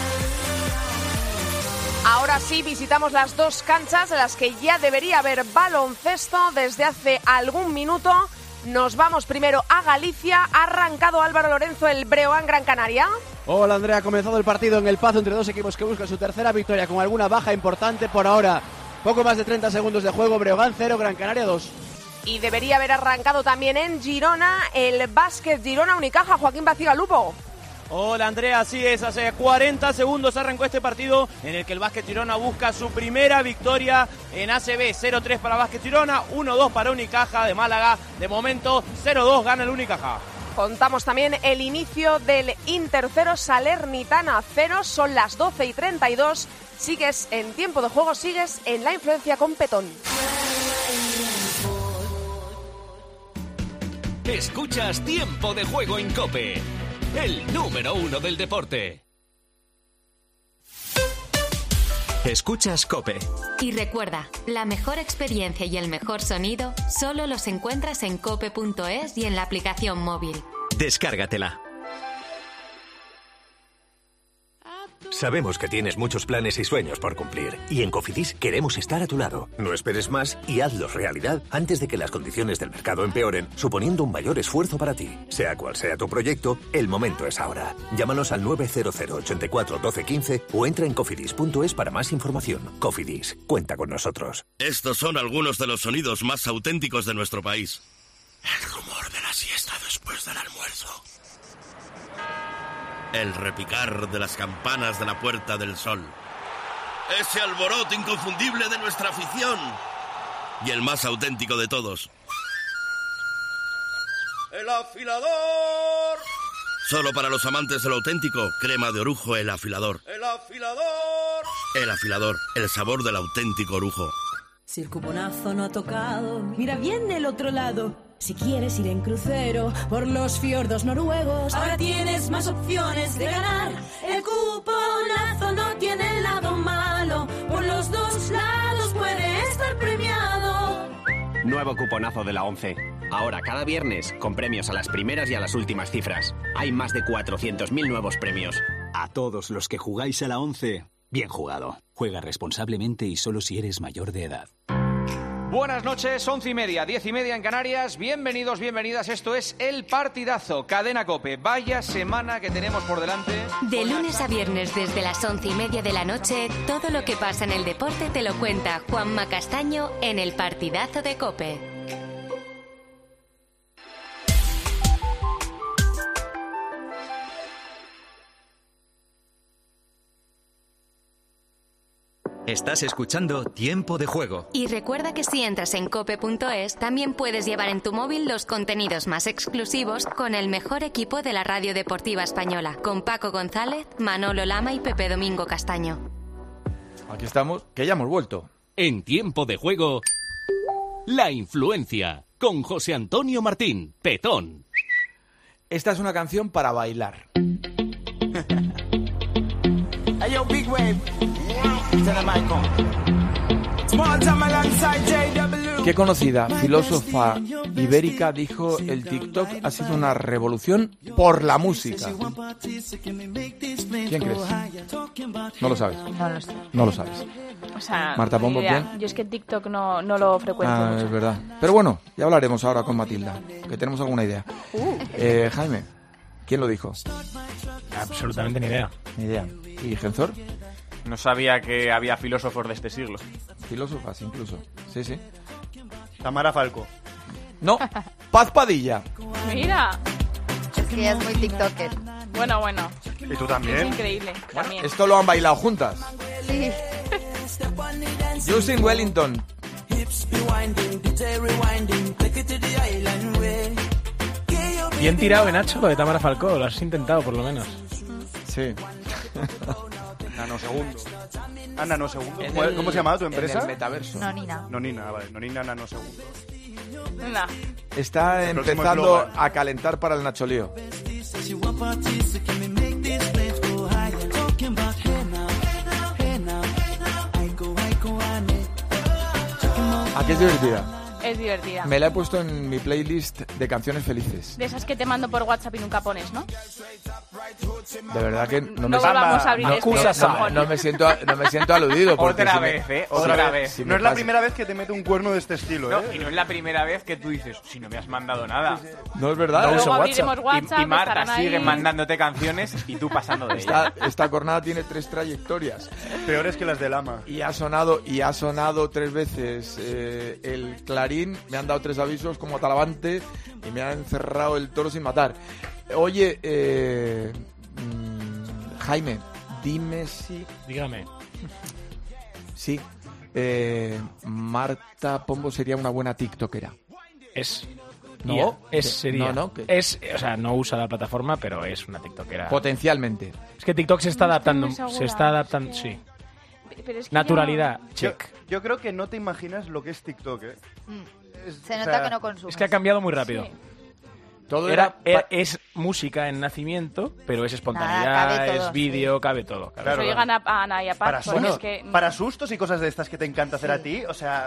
Ahora sí, visitamos las dos canchas en las que ya debería haber baloncesto desde hace algún minuto. Nos vamos primero a Galicia. Ha arrancado Álvaro Lorenzo el Breogán Gran Canaria. Hola Andrea, ha comenzado el partido en El Pazo entre dos equipos que buscan su tercera victoria con alguna baja importante por ahora. Poco más de treinta segundos de juego, Breogán cero, Gran Canaria dos. Y debería haber arrancado también en Girona el Básquet Girona Unicaja. Joaquín Bacigalupo. Hola Andrea, así es, hace cuarenta segundos arrancó este partido en el que el Básquet Girona busca su primera victoria en A C B. cero tres para Básquet Girona, uno dos para Unicaja de Málaga. De momento cero dos gana el Unicaja. Contamos también el inicio del Inter cero, Salernitana cero, son las doce y treinta y dos. Sigues en Tiempo de Juego, sigues en La Influencia con Petón. Escuchas Tiempo de Juego en COPE, el número uno del deporte. Escuchas COPE. Y recuerda, la mejor experiencia y el mejor sonido solo los encuentras en cope punto es y en la aplicación móvil. Descárgatela. Sabemos que tienes muchos planes y sueños por cumplir, y en Cofidis queremos estar a tu lado. No esperes más y hazlos realidad antes de que las condiciones del mercado empeoren, suponiendo un mayor esfuerzo para ti. Sea cual sea tu proyecto, el momento es ahora. Llámanos al nueve cero cero, ochenta y cuatro, doce, quince o entra en cofidis punto es para más información. Cofidis, cuenta con nosotros. Estos son algunos de los sonidos más auténticos de nuestro país. El rumor de la siesta después del almuerzo. El repicar de las campanas de la Puerta del Sol. Ese alboroto inconfundible de nuestra afición. Y el más auténtico de todos. ¡El afilador! Solo para los amantes de lo auténtico, crema de orujo El Afilador. ¡El afilador! El Afilador, el sabor del auténtico orujo. Si el cuponazo no ha tocado, mira bien del otro lado. Si quieres ir en crucero por los fiordos noruegos, ahora tienes más opciones de ganar. El cuponazo no tiene el lado malo, por los dos lados puede estar premiado. Nuevo cuponazo de la ONCE. Ahora cada viernes con premios a las primeras y a las últimas cifras. Hay más de cuatrocientos mil nuevos premios. A todos los que jugáis a la ONCE, bien jugado. Juega responsablemente y solo si eres mayor de edad. Buenas noches, once y media, diez y media en Canarias. Bienvenidos, bienvenidas. Esto es El Partidazo, Cadena COPE. Vaya semana que tenemos por delante. De lunes a viernes desde las once y media de la noche, todo lo que pasa en el deporte te lo cuenta Juanma Castaño en El Partidazo de COPE. Estás escuchando Tiempo de Juego. Y recuerda que si entras en cope punto es, también puedes llevar en tu móvil los contenidos más exclusivos con el mejor equipo de la radio deportiva española, con Paco González, Manolo Lama y Pepe Domingo Castaño. Aquí estamos, que ya hemos vuelto. En Tiempo de Juego, La Influencia, con José Antonio Martín, Petón. Esta es una canción para bailar. Hey, yo, Big Wave. Qué conocida filósofa ibérica dijo: el TikTok ha sido una revolución por la música. ¿Quién crees? No lo sabes. No lo sé. No lo sabes. O sea, Marta Pombo, ni idea. ¿quién? Yo es que TikTok no, no lo frecuento Ah, mucho. es verdad. Pero bueno, ya hablaremos ahora con Matilda, que tenemos alguna idea. Uh. Eh, Jaime, ¿quién lo dijo? Absolutamente ni idea. Ni idea. ¿Y Genzor? No sabía que había filósofos de este siglo. Filósofas incluso. Sí, sí. Tamara Falco. No, Paz Padilla. Mira. Es que ella es muy tiktoker. Bueno, bueno. ¿Y tú Es también? increíble. También. Esto lo han bailado juntas. Sí. Justin Wellington. Bien tirado, Nacho, lo de Tamara Falcó. Lo has intentado, por lo menos. Sí. Nanosegundo. Ah, Nanosegundo. En ¿Cómo, el- cómo se llamaba tu en empresa? el metaverso. Nonina. Nonina, vale. Nonina Nanosegundo. Nah. Está El próximo empezando eslogan. a calentar para el Nacholío. ¿A qué es divertida? Es divertida. Me la he puesto en mi playlist de canciones felices. De esas que te mando por WhatsApp y nunca pones, ¿no? De verdad que no, No me volvamos a abrir no, este no, cajón. no me siento a- no me siento aludido porque Otra si me- vez, ¿eh? si Otra me- vez. si No me es la pasa- primera vez que te mete un cuerno de este estilo, No, ¿eh? y no es la primera vez que tú dices, si no me has mandado nada. No es verdad. No ¿eh? uso Luego WhatsApp. abriremos WhatsApp, Y, y Marta estarán sigue ahí. mandándote canciones y tú pasando de Esta, ellas. esta cornada tiene tres trayectorias. Peores que las de Lama. Y ha sonado, y ha sonado tres veces eh, el clarín, me han dado tres avisos como Talavante y me han encerrado el toro sin matar. Oye, eh, mm, Jaime, dime si... Dígame. Sí, eh, Marta Pombo sería una buena tiktokera. Es. No, No, es que- sería. no, no, que- Es, o sea, no usa la plataforma, pero es una tiktokera. Potencialmente. Es que TikTok se está No estoy adaptando. muy segura. Se está adaptando, sí. Pero es que Naturalidad, Yo, check. yo creo que no te imaginas lo que es TikTok, ¿eh? Es- Se o nota sea, que no consumes. Es que ha cambiado muy rápido. Sí. Todo Era, era... era- es música en nacimiento, pero es espontaneidad, Nada, cabe todo, es vídeo, cabe todo. cabe Claro, Soy todo. Ana, a Ana y a Paz, Para, porque sustos, es que... para sustos y cosas de estas que te encanta hacer a ti, o sea,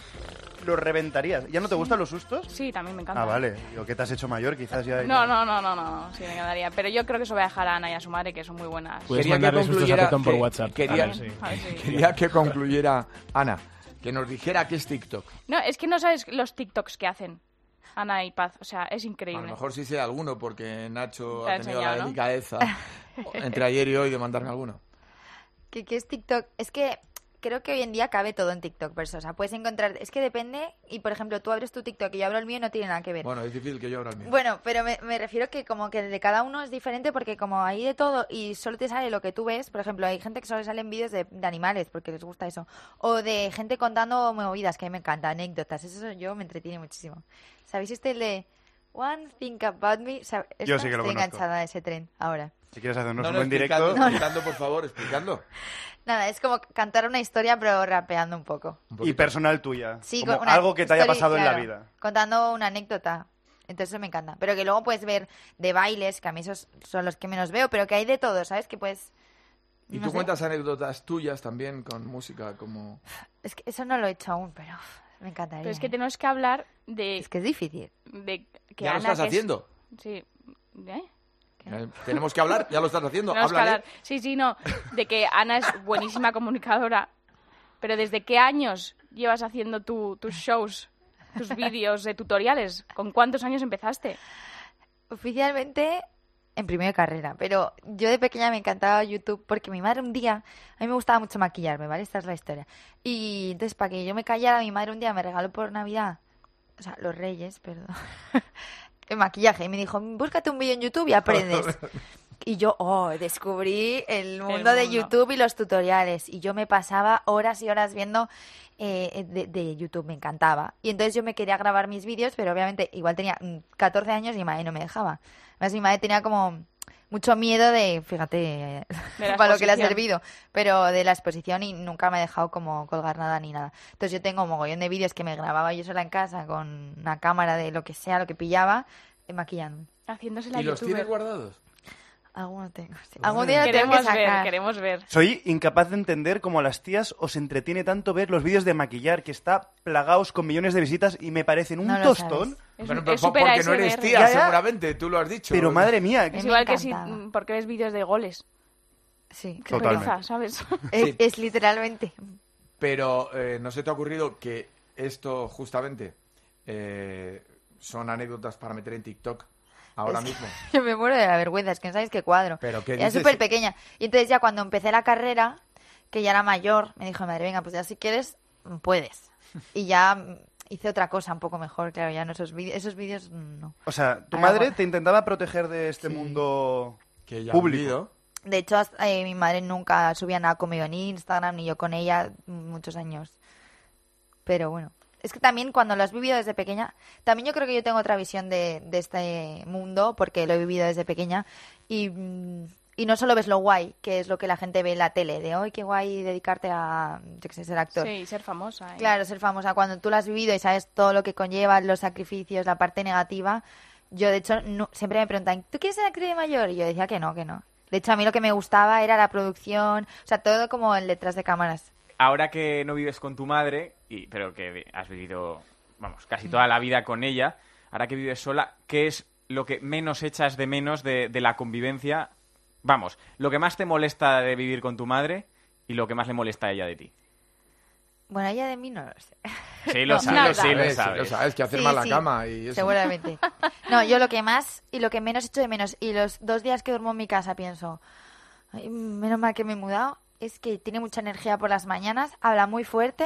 los reventarías. ¿Ya no te gustan los sustos? Sí, también me encanta. Ah, vale. Digo, ¿qué te has hecho mayor? Quizás ya... No, no, no, no, no, sí, me encantaría. Pero yo creo que eso voy a dejar a Ana y a su madre, que son muy buenas. Puedes Quería que mandarle sustos a concluyera Petón por que- WhatsApp. quería- A ver, sí. A ver si- Quería que concluyera Ana, que nos dijera qué es TikTok. No, es que no sabes los TikToks que hacen Ana y Paz. O sea, es A increíble. lo mejor sí sé alguno, porque Nacho Te ha ha tenido la enseñado, ¿no? delicadeza entre ayer y hoy de mandarme alguno. ¿Qué, qué es TikTok? Es que creo que hoy en día cabe todo en TikTok, verso. O sea, puedes encontrar... Es que depende, y por ejemplo, tú abres tu TikTok y yo abro el mío, no tiene nada que ver. Bueno, es difícil que yo abra el mío. Bueno, pero me, me refiero que como que de cada uno es diferente porque como hay de todo y solo te sale lo que tú ves, por ejemplo, hay gente que solo salen vídeos de, de animales porque les gusta eso, o de gente contando movidas, que a mí me encanta, anécdotas, eso yo me entretiene muchísimo. ¿Sabéis este el de One Think About Me? O sea, Yo esta- sí que lo estoy conozco. enganchada a ese tren ahora. Si quieres hacernos No, un no, buen explicando, directo... explicando, por favor, explicando. Nada, es como cantar una historia pero rapeando un poco. Y personal tuya. Sí, como con una algo que te haya story, pasado en la claro, vida. contando una anécdota. Entonces eso me encanta. Pero que luego puedes ver de bailes, que a mí esos son los que menos veo, pero que hay de todo, ¿sabes? Que puedes... Y no tú sé. cuentas anécdotas tuyas también con música, como... Es que eso no lo he hecho aún, pero uf, me encantaría. Pero es que ¿eh? tenemos que hablar de... Es que es difícil. de que ¿Ya lo Ana, estás que es- haciendo? Sí. ¿Eh? Eh, Tenemos que hablar, ya lo estás haciendo. Tenemos que Háblale. hablar. Sí, sí, no. De que Ana es buenísima comunicadora. Pero ¿desde qué años llevas haciendo tu- tus shows, tus vídeos de tutoriales? ¿Con cuántos años empezaste? Oficialmente en primero de carrera, pero yo de pequeña me encantaba YouTube porque mi madre un día, a mí me gustaba mucho maquillarme, ¿vale? Esta es la historia. Y entonces para que yo me callara, mi madre un día me regaló por Navidad, o sea, los Reyes, perdón, el maquillaje y me dijo, búscate un vídeo en YouTube y aprendes. Y yo, oh, descubrí el mundo, El de mundo. YouTube y los tutoriales. Y yo me pasaba horas y horas viendo eh, de, de YouTube, me encantaba. Y entonces yo me quería grabar mis vídeos, pero obviamente igual tenía mm, catorce años y mi madre no me dejaba. Además, mi madre tenía como mucho miedo de, fíjate, De la para lo que le ha exposición. servido, pero de la exposición y nunca me ha dejado como colgar nada ni nada. Entonces yo tengo un mogollón de vídeos que me grababa yo sola en casa con una cámara de lo que sea, lo que pillaba, eh, maquillando. Haciéndose la ¿Y los youtuber. tienes guardados? Algunos tengo, sí. Algún día lo tengo Queremos que ver, sacar. queremos ver. Soy incapaz de entender cómo a las tías os entretiene tanto ver los vídeos de maquillar, que está plagados con millones de visitas y me parecen un No lo tostón. Es, Bueno, es pero súper porque no eres A S M R. tía, Ya, ya. seguramente, tú lo has dicho. Pero madre mía, Es me igual que si, encantaba. mm, porque ves vídeos de goles. Sí, Qué Totalmente. pereza, ¿sabes? es, Sí. es literalmente. Pero eh, ¿no se te ha ocurrido que esto justamente eh, son anécdotas para meter en TikTok ahora Es- mismo? Yo me muero de la vergüenza, es que no sabéis qué cuadro. ¿Pero qué Era dices? súper pequeña. Y entonces ya cuando empecé la carrera, que ya era mayor, me dijo mi madre, venga, pues ya si quieres, mm, puedes. Y ya mm, hice otra cosa un poco mejor, claro, ya no esos vídeos, esos vídeos mm, no. O sea, tu Ahora, madre bueno. te intentaba proteger de este mundo Que ya ha público. vivido. De hecho, hasta- eh, mi madre nunca subía nada conmigo en Instagram, ni yo con ella, mm, muchos años. Pero bueno, es que también cuando lo has vivido desde pequeña, también yo creo que yo tengo otra visión de, de este mundo, porque lo he vivido desde pequeña, y, mm, y no solo ves lo guay, que es lo que la gente ve en la tele, de hoy qué guay dedicarte a, yo qué sé, ser actor. Sí, ser famosa. ¿eh? Claro, ser famosa. Cuando tú lo has vivido y sabes todo lo que conlleva, los sacrificios, la parte negativa, yo de hecho no- siempre me preguntan, ¿tú quieres ser actriz de mayor? Y yo decía que no, que no. De hecho, a mí lo que me gustaba era la producción, o sea, todo como el detrás de cámaras. Ahora que no vives con tu madre, y, pero que has vivido, vamos, casi toda la vida con ella, ahora que vives sola, ¿qué es lo que menos echas de menos de, de la convivencia? Vamos, lo que más te molesta de vivir con tu madre y lo que más le molesta a ella de ti. Bueno, ella de mí no lo sé. Sí, lo No, sabes, nada. sí, lo Sí, sabes. lo sabes, que hacer Sí, mal la sí, cama y eso. seguramente. No, yo lo que más y lo que menos echo de menos, y los dos días que duermo en mi casa pienso, "Ay, menos mal que me he mudado", es que tiene mucha energía por las mañanas, habla muy fuerte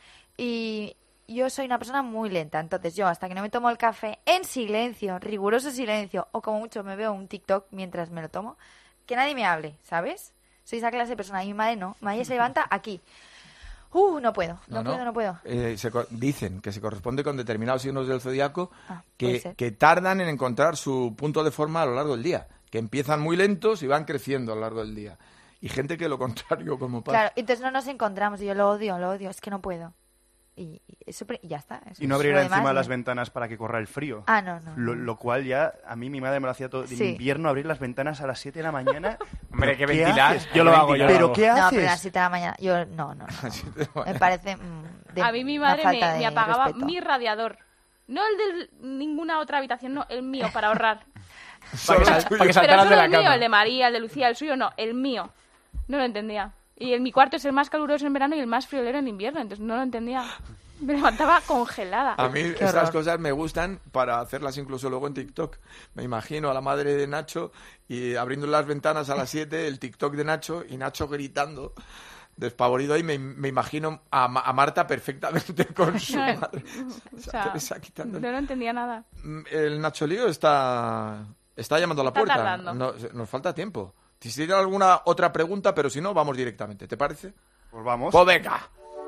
y yo soy una persona muy lenta. Entonces yo, hasta que no me tomo el café en silencio, riguroso silencio, o como mucho me veo un TikTok mientras me lo tomo, que nadie me hable, ¿sabes? Soy esa clase de persona. Y mi madre no. Mi madre se levanta aquí. Uh, no puedo, no, puedo, no puedo. Eh, se co- dicen que se corresponde con determinados signos del zodiaco Ah, puede que, ser. que tardan en encontrar su punto de forma a lo largo del día, que empiezan muy lentos y van creciendo a lo largo del día. Y gente que lo contrario como pasa. Claro, entonces no nos encontramos y yo lo odio, lo odio, es que no puedo. Y, y eso, y ya está. eso Y no es abrir lo encima demás, las ¿no? ventanas para que corra el frío. Ah, no, no. Lo, lo cual ya, a mí mi madre me lo hacía todo. En Sí. invierno abrir las ventanas a las siete de la mañana. Hombre, ¿Pero que qué ventilar. haces? Yo lo hago, yo lo ¿Pero hago. qué No, haces? pero a las siete de la mañana, yo no, no. no. Me parece mm, de A mí mi una madre falta me, de me apagaba respeto. mi radiador. No el de ninguna otra habitación, no, el mío, para ahorrar. Para que, sal- para que Pero saltaras solo de la el mío, cama. el de María, el de Lucía, el suyo no, el mío. No lo entendía. Y en mi cuarto es el más caluroso en verano y el más friolero en invierno, entonces no lo entendía. Me levantaba congelada. A mí Qué estas horror. cosas me gustan para hacerlas incluso luego en TikTok. Me imagino a la madre de Nacho y abriendo las ventanas a las siete, el TikTok de Nacho y Nacho gritando despavorido ahí. Me, me imagino a, Ma- a Marta perfectamente con su madre. O sea, Teresa quitándole. no lo entendía nada. El Nacho Lío está, está llamando a la Está puerta. tardando. No- nos falta tiempo. Si tiene alguna otra pregunta, pero si no, vamos directamente. ¿Te parece? Pues vamos. Pues venga.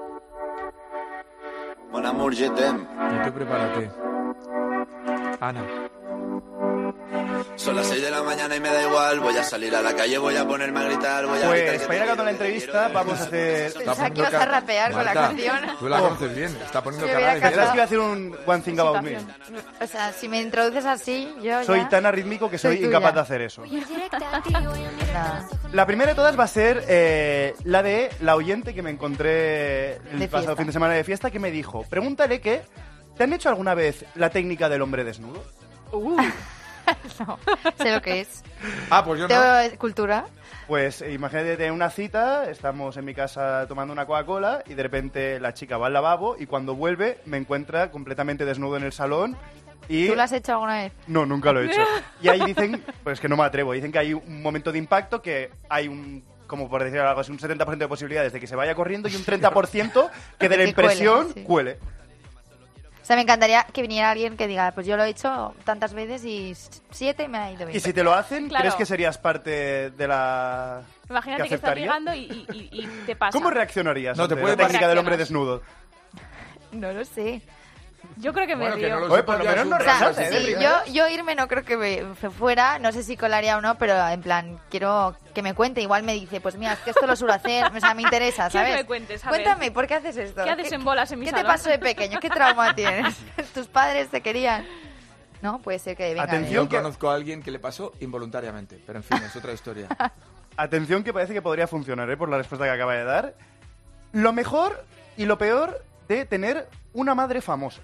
Mon amour, je t'aime. Y tú prepárate. Ana. Son las seis de la mañana y me da igual. Voy a salir a la calle, voy a ponerme a gritar. Voy a gritar Pues que para ir acabando la entrevista, vamos a hacer. Pensaba que ibas a rapear con la Marta, canción. Tú la conoces bien. Está poniendo Me cara hubiera de Pensabas que iba a miedo. hacer un One Thing About Me. O sea, si me introduces así, yo Soy ya... tan arrítmico que soy Soy tuya. incapaz de hacer eso. Nada. La primera de todas va a ser eh, la de la oyente que me encontré el De pasado fiesta. fin de semana de fiesta, que me dijo, pregúntale que, ¿te han hecho alguna vez la técnica del hombre desnudo? No, sé lo que es. Ah, pues yo no. Tengo cultura. Pues eh, imagínate en una cita, estamos en mi casa tomando una Coca-Cola y de repente la chica va al lavabo y cuando vuelve me encuentra completamente desnudo en el salón y... ¿Tú lo has hecho alguna vez? No, nunca lo he hecho. Y ahí dicen, pues que no me atrevo, dicen que hay un momento de impacto, que hay un, como por decir algo así, un setenta por ciento de posibilidades de que se vaya corriendo y un treinta por ciento que de la De que cuele, impresión sí. cuele. O sea, me encantaría que viniera alguien que diga, pues yo lo he hecho tantas veces y siete me ha ido bien. Y si te lo hacen, Claro. ¿crees que serías parte de la... Imagínate que, estás aceptaría? llegando y, y- y- y te pasa. ¿Cómo reaccionarías No, te ante puede la técnica pasar- del hombre desnudo? No lo sé. Yo creo que me Bueno, que río. no lo Oye, por sepas lo ya menos es no un- O sea, Rasate, ¿eh? sí, de yo, primeras. yo irme no creo que me me fuera, no sé si colaría o no, pero en plan, quiero que me cuente. Igual me dice, pues mira, es que esto lo suelo hacer, o sea, me interesa, Quiero ¿sabes? que me cuentes, a ver. Cuéntame, ¿por qué haces esto? ¿Qué haces en bolas en mi ¿Qué te salón? pasó de pequeño? ¿Qué trauma tienes? ¿Tus padres te querían? No, puede ser que venga. Atención, Yo que- conozco a alguien que le pasó involuntariamente, pero en fin, es otra historia. Atención, que parece que podría funcionar, ¿eh? Por la respuesta que acaba de dar. Lo mejor y lo peor de tener una madre famosa.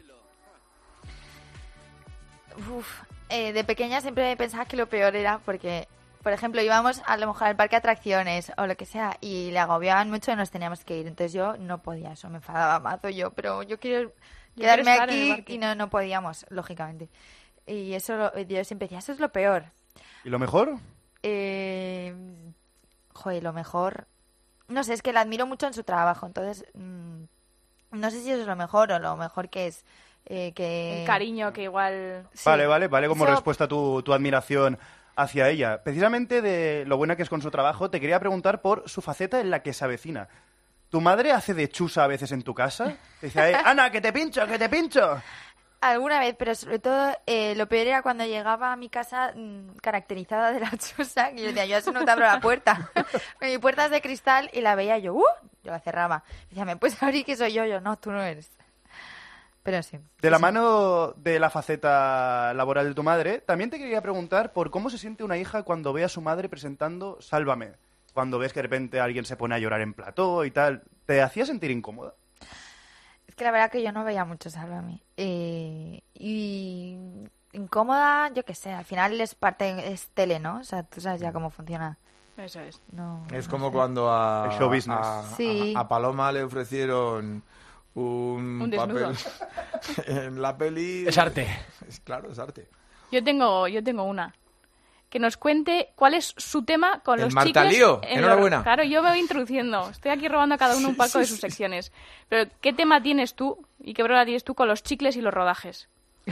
Uf, eh, de pequeña siempre pensaba que lo peor era porque, por ejemplo, íbamos a lo mejor al parque de atracciones o lo que sea y le agobiaban mucho y nos teníamos que ir. Entonces yo no podía, eso me enfadaba mazo yo, pero yo quiero quedarme quiero estar en el aquí parque. y no, no podíamos, lógicamente. Y eso lo- yo siempre decía, eso es lo peor. ¿Y lo mejor? Eh, joder, lo mejor... No sé, es que la admiro mucho en su trabajo, entonces mm, no sé si eso es lo mejor o lo mejor que es eh, que... El cariño que igual... Sí. Vale, vale, vale, como Eso- respuesta tu, tu admiración hacia ella. Precisamente de lo buena que es con su trabajo, te quería preguntar por su faceta en la que se avecina. ¿Tu madre hace de chusa a veces en tu casa? Te dice, "Eh, Ana, que te pincho, que te pincho". Alguna vez, pero sobre todo eh, lo peor era cuando llegaba a mi casa mm, caracterizada de la chusa, que yo decía, yo eso no te abro la puerta. Mi puerta es de cristal y la veía yo, ¡uh! Yo la cerraba. Decía, ¿me puedes abrir que soy yo? Yo, no, tú no eres. Pero sí. De la mano de la faceta laboral de tu madre, también te quería preguntar por cómo se siente una hija cuando ve a su madre presentando Sálvame. Cuando ves que de repente alguien se pone a llorar en plató y tal. ¿Te hacía sentir incómoda? Es que la verdad que yo no veía mucho Sálvame. Eh, y incómoda, yo qué sé, al final es parte, es tele, ¿no? O sea, tú sabes ya cómo funciona. Eso es. No, Es no como sé. cuando a, El show business. a, Sí. a- a Paloma le ofrecieron un, Un desnudo. papel en la peli. Es arte. Es, claro, es arte. Yo tengo, yo tengo una. Que nos cuente cuál es su tema con El los Marta chicles. Lío. en Enhorabuena. los- Claro, yo me voy introduciendo. Estoy aquí robando a cada uno un poco de sus secciones. Pero, ¿qué tema tienes tú y qué broma tienes tú con los chicles y los rodajes?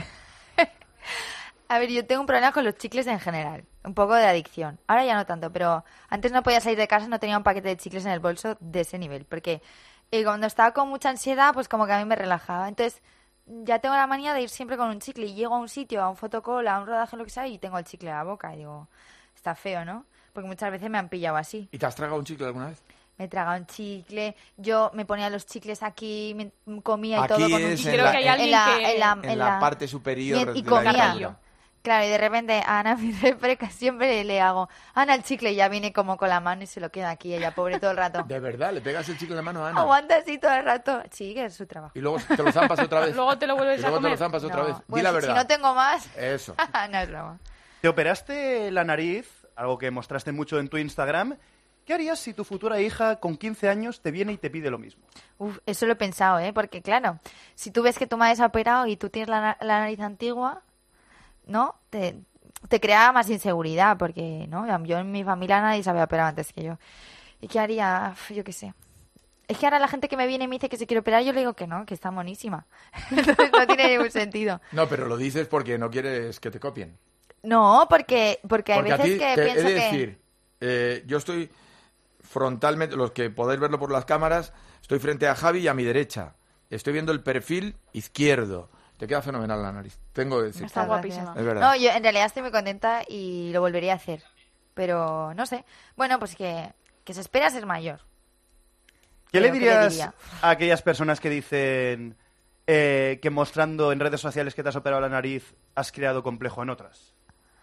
A ver, yo tengo un problema con los chicles en general, un poco de adicción. Ahora ya no tanto, pero antes no podía salir de casa, no tenía un paquete de chicles en el bolso de ese nivel, porque eh, cuando estaba con mucha ansiedad, pues como que a mí me relajaba. Entonces, ya tengo la manía de ir siempre con un chicle y llego a un sitio, a un fotocall, a un rodaje, lo que sea, y tengo el chicle en la boca y digo, está feo, ¿no? Porque muchas veces me han pillado así. ¿Y te has tragado un chicle alguna vez? Me tragaba un chicle, yo me ponía los chicles aquí, me comía y Aquí todo con un es chicle. en Creo la- que hay alguien en la, que- en la, En en la la- parte superior y, y de la comía. dentadura. Claro, y de repente a Ana, mi refresca, siempre le hago, Ana, el chicle, y ya viene como con la mano y se lo queda aquí, ella, pobre, todo el rato. De verdad, le pegas el chicle en la mano a Ana. Aguanta así todo el rato. Sí, que es su trabajo. Y luego te lo zampas otra vez. Luego te lo vuelves y a luego te comer. lo zampas otra No, vez. Di bueno, la si- verdad. Si no tengo más, Eso. no es broma. Te operaste la nariz, algo que mostraste mucho en tu Instagram. ¿Qué harías si tu futura hija con quince años te viene y te pide lo mismo? Uf, eso lo he pensado, ¿eh? Porque, claro, si tú ves que tu madre se ha operado y tú tienes la, na- la nariz antigua, ¿no? Te, te crea más inseguridad, porque, ¿no? Yo en mi familia nadie se había operado antes que yo. ¿Y qué haría? Uf, yo qué sé. Es que ahora la gente que me viene y me dice que se quiere operar, yo le digo que no, que está monísima. Entonces no tiene ningún sentido. No, pero lo dices porque no quieres que te copien. No, porque, porque hay Porque a veces ti, que te he pienso de que... decir, eh, yo estoy frontalmente, los que podéis verlo por las cámaras, estoy frente a Javi y a mi derecha. Estoy viendo el perfil izquierdo. Te queda fenomenal la nariz. Tengo que decir. Está guapísima. Es verdad. No, yo en realidad estoy muy contenta y lo volvería a hacer. Pero no sé. Bueno, pues que, que se espera ser mayor. ¿Qué le Pero, dirías diría? a aquellas personas que dicen eh, que mostrando en redes sociales que te has operado la nariz has creado complejo en otras?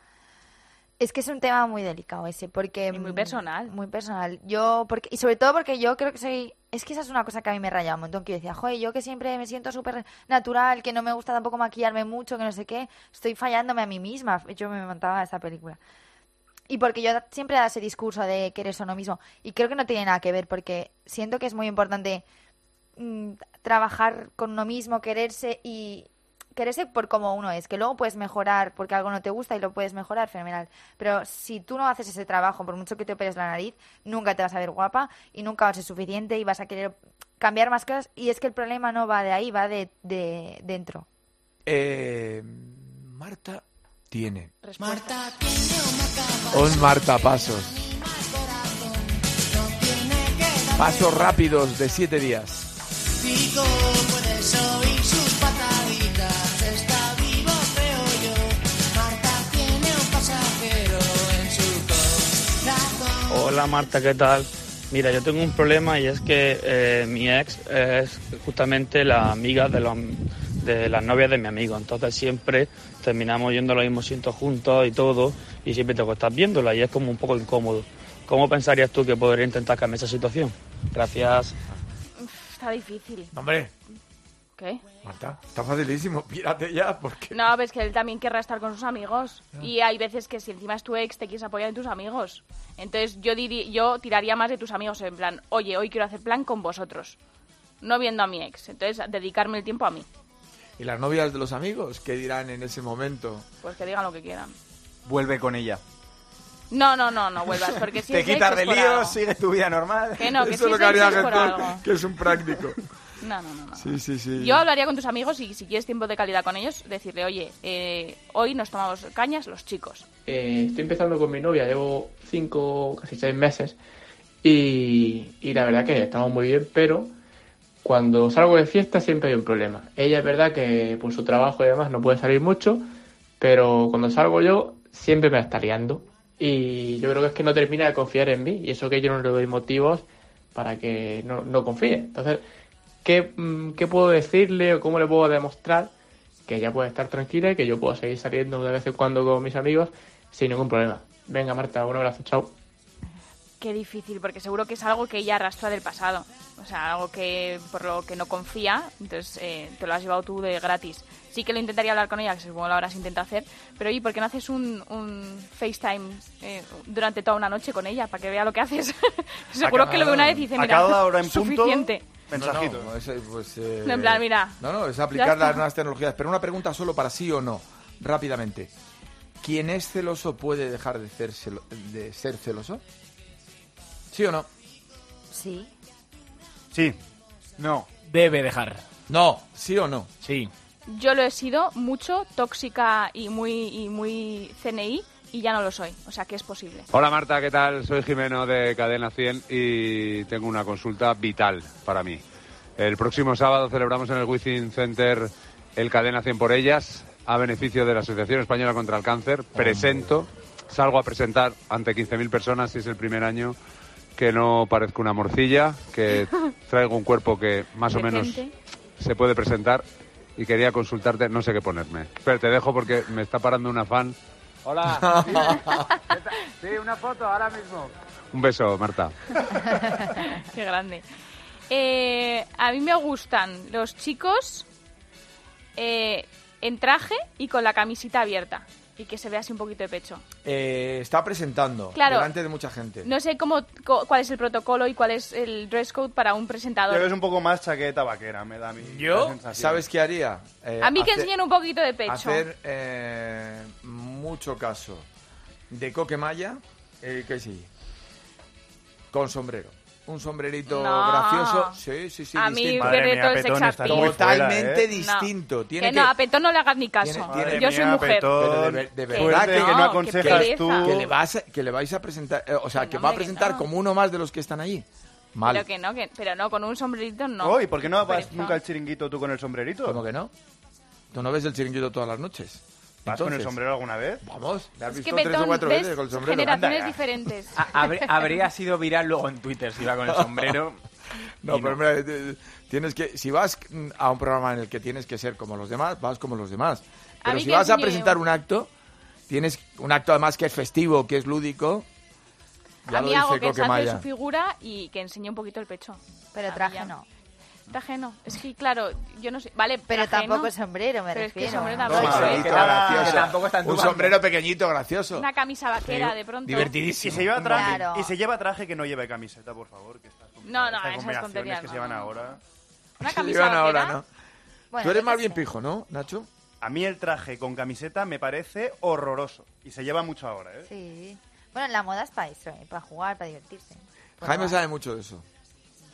Es que es un tema muy delicado ese, porque... Y muy personal. Muy personal. Yo, porque, y sobre todo porque yo creo que soy... Es que esa es una cosa que a mí me raya un montón, que yo decía, joder, yo que siempre me siento súper natural, que no me gusta tampoco maquillarme mucho, que no sé qué, estoy fallándome a mí misma. Yo me montaba esta película. Y porque yo siempre da ese discurso de que eres uno mismo. Y creo que no tiene nada que ver, porque siento que es muy importante mm, trabajar con uno mismo, quererse y quererse por como uno es. Que luego puedes mejorar porque algo no te gusta y lo puedes mejorar, fenomenal. Pero si tú no haces ese trabajo, por mucho que te operes la nariz, nunca te vas a ver guapa y nunca vas a ser suficiente y vas a querer cambiar más cosas. Y es que el problema no va de ahí, va de, de dentro. Eh, Marta tiene. Marta Un martapasos. Pasos rápidos de siete días. Pico, puedes oír sus pataditas. Está vivo, creo yo. Marta tiene un pasajero en su corazón. Hola Marta, ¿qué tal? Mira, yo tengo un problema y es que eh, mi ex es justamente la amiga de, los, de las novias de mi amigo. Entonces siempre terminamos yendo a los mismos sitios juntos y todo, y siempre tengo que estar viéndola y es como un poco incómodo. ¿Cómo pensarías tú que podría intentar cambiar esa situación? Gracias. Está difícil. Hombre. ¿Qué? Marta, está facilísimo. Pírate ya, porque... No, ves que él también querrá estar con sus amigos. Y hay veces que si encima es tu ex, te quieres apoyar en tus amigos. Entonces yo diri- yo tiraría más de tus amigos en plan, oye, hoy quiero hacer plan con vosotros. No viendo a mi ex. Entonces, dedicarme el tiempo a mí. ¿Y las novias de los amigos qué dirán en ese momento? Pues que digan lo que quieran. Vuelve con ella. No, no, no, no vuelvas, porque si Te es ex quitas es de por líos, algo. sigues tu vida normal. Que no, que Eso si es lo es que haría ex es por Gestón, algo. que es un práctico. No, no, no, no. Sí, sí, sí. Yo hablaría con tus amigos y si quieres tiempo de calidad con ellos, decirle, oye, eh, hoy nos tomamos cañas los chicos. Eh, estoy empezando con mi novia, llevo cinco, casi seis meses y, y la verdad que estamos muy bien, pero cuando salgo de fiesta siempre hay un problema. Ella es verdad que por su trabajo y demás no puede salir mucho, pero cuando salgo yo siempre me está liando y yo creo que es que no termina de confiar en mí y eso que yo no le doy motivos para que no, no confíe. Entonces, ¿qué, ¿qué puedo decirle o cómo le puedo demostrar que ella puede estar tranquila y que yo puedo seguir saliendo de vez en cuando con mis amigos sin ningún problema? Venga, Marta, un abrazo, chao. Qué difícil, porque seguro que es algo que ella arrastra del pasado. O sea, algo que por lo que no confía, entonces eh, te lo has llevado tú de gratis. Sí que lo intentaría hablar con ella, que seguro lo habrás intentado hacer, pero oye, ¿por qué no haces un, un FaceTime eh, durante toda una noche con ella para que vea lo que haces? Seguro A que lo ve una vez y dice, a mira, cada hora en punto, suficiente. mensajito. No, no, es, pues, eh, No, en plan, mira, No, no, es ya aplicar está. las nuevas tecnologías. Pero una pregunta solo para sí o no, rápidamente. ¿Quién es celoso puede dejar de ser, celo- de ser celoso? ¿Sí o no? Sí. Sí. No. Debe dejar. No. ¿Sí o no? Sí. Yo lo he sido mucho, tóxica y muy, y muy C N I, y ya no lo soy. O sea, que es posible. Hola Marta, ¿qué tal? Soy Jimeno de Cadena cien y tengo una consulta vital para mí. El próximo sábado celebramos en el Within Center el Cadena cien por ellas, a beneficio de la Asociación Española contra el Cáncer. Presento, salgo a presentar ante quince mil personas, si es el primer año, que no parezco una morcilla, que traigo un cuerpo que más o menos Decente. se puede presentar y quería consultarte, no sé qué ponerme. Pero te dejo porque me está parando una fan. Hola. Sí, una foto ahora mismo. Un beso, Marta. Qué grande. Eh, a mí me gustan los chicos eh, en traje y con la camisita abierta y que se vea así un poquito de pecho. Eh, está presentando Claro. delante de mucha gente. No sé cómo, co- cuál es el protocolo y cuál es el dress code para un presentador. Yo es un poco más chaqueta vaquera, me da a mí. la ¿Yo? sensación. ¿Sabes qué haría? Eh, A mí que hacer- enseñen un poquito de pecho. Hacer eh, mucho caso de Coquemaya, eh, que sí, con sombrero. Un sombrerito No. gracioso. Sí, sí, sí, A mí distinto. Madre mía, todo el Petón, sex Totalmente appeal. Totalmente No. distinto. Tiene que no, a Petón no le hagas ni caso. Tiene- tiene- Yo soy Mía, mujer. Pero de, ver- de Que verdad no, que, que no aconsejas que- tú. que le vas a- que le vais a presentar, eh, o sea, que, no, va a hombre, que presentar no. como uno más de los que están allí. Mal. Pero que no, que, pero no, con un sombrerito no. Oh, ¿y por qué no vas Pereza. nunca al chiringuito tú con el sombrerito? ¿Cómo que no? ¿Tú no ves el chiringuito todas las noches? ¿Vas con el Entonces, sombrero alguna vez? Vamos, ¿le has Es visto que tres o Petón, cuatro ves veces con el sombrero? generaciones Anda ya. diferentes. Habr- habría sido viral luego en Twitter si iba con el sombrero. No, Y pero hombre, te- tienes que, si vas a un programa en el que tienes que ser como los demás, vas como los demás. Pero mí si que vas a enseñe- presentar un acto, tienes un acto además que es festivo, que es lúdico. Ya A lo mí hago dice que ensalce Coquemaya. su figura y que enseñe un poquito el pecho. Pero A mí traje ya. no. Traje no. Es que, claro, yo no sé. Vale, Pero traje tampoco no, sombrero, me pero es que refiero. sombrero No, tampoco. sombrerito ¿eh? gracioso. que tampoco está en tu Un bando. sombrero pequeñito, gracioso. Una camisa vaquera, de pronto. Divertidísimo. Y se lleva traje, Claro. y se lleva traje que no lleve camiseta, por favor. Que estas, No, no, estas esas combinaciones tonterías que no, se llevan no. ahora. Una Se camisa llevan vaquera. ahora, ¿no? Bueno, Tú eres yo más qué bien sé. pijo, ¿no, Nacho? A mí el traje con camiseta me parece horroroso. Y se lleva mucho ahora, ¿eh? Sí. Bueno, la moda es para eso, ¿eh? Para jugar, para divertirse. Pues Jaime no. sabe mucho de eso.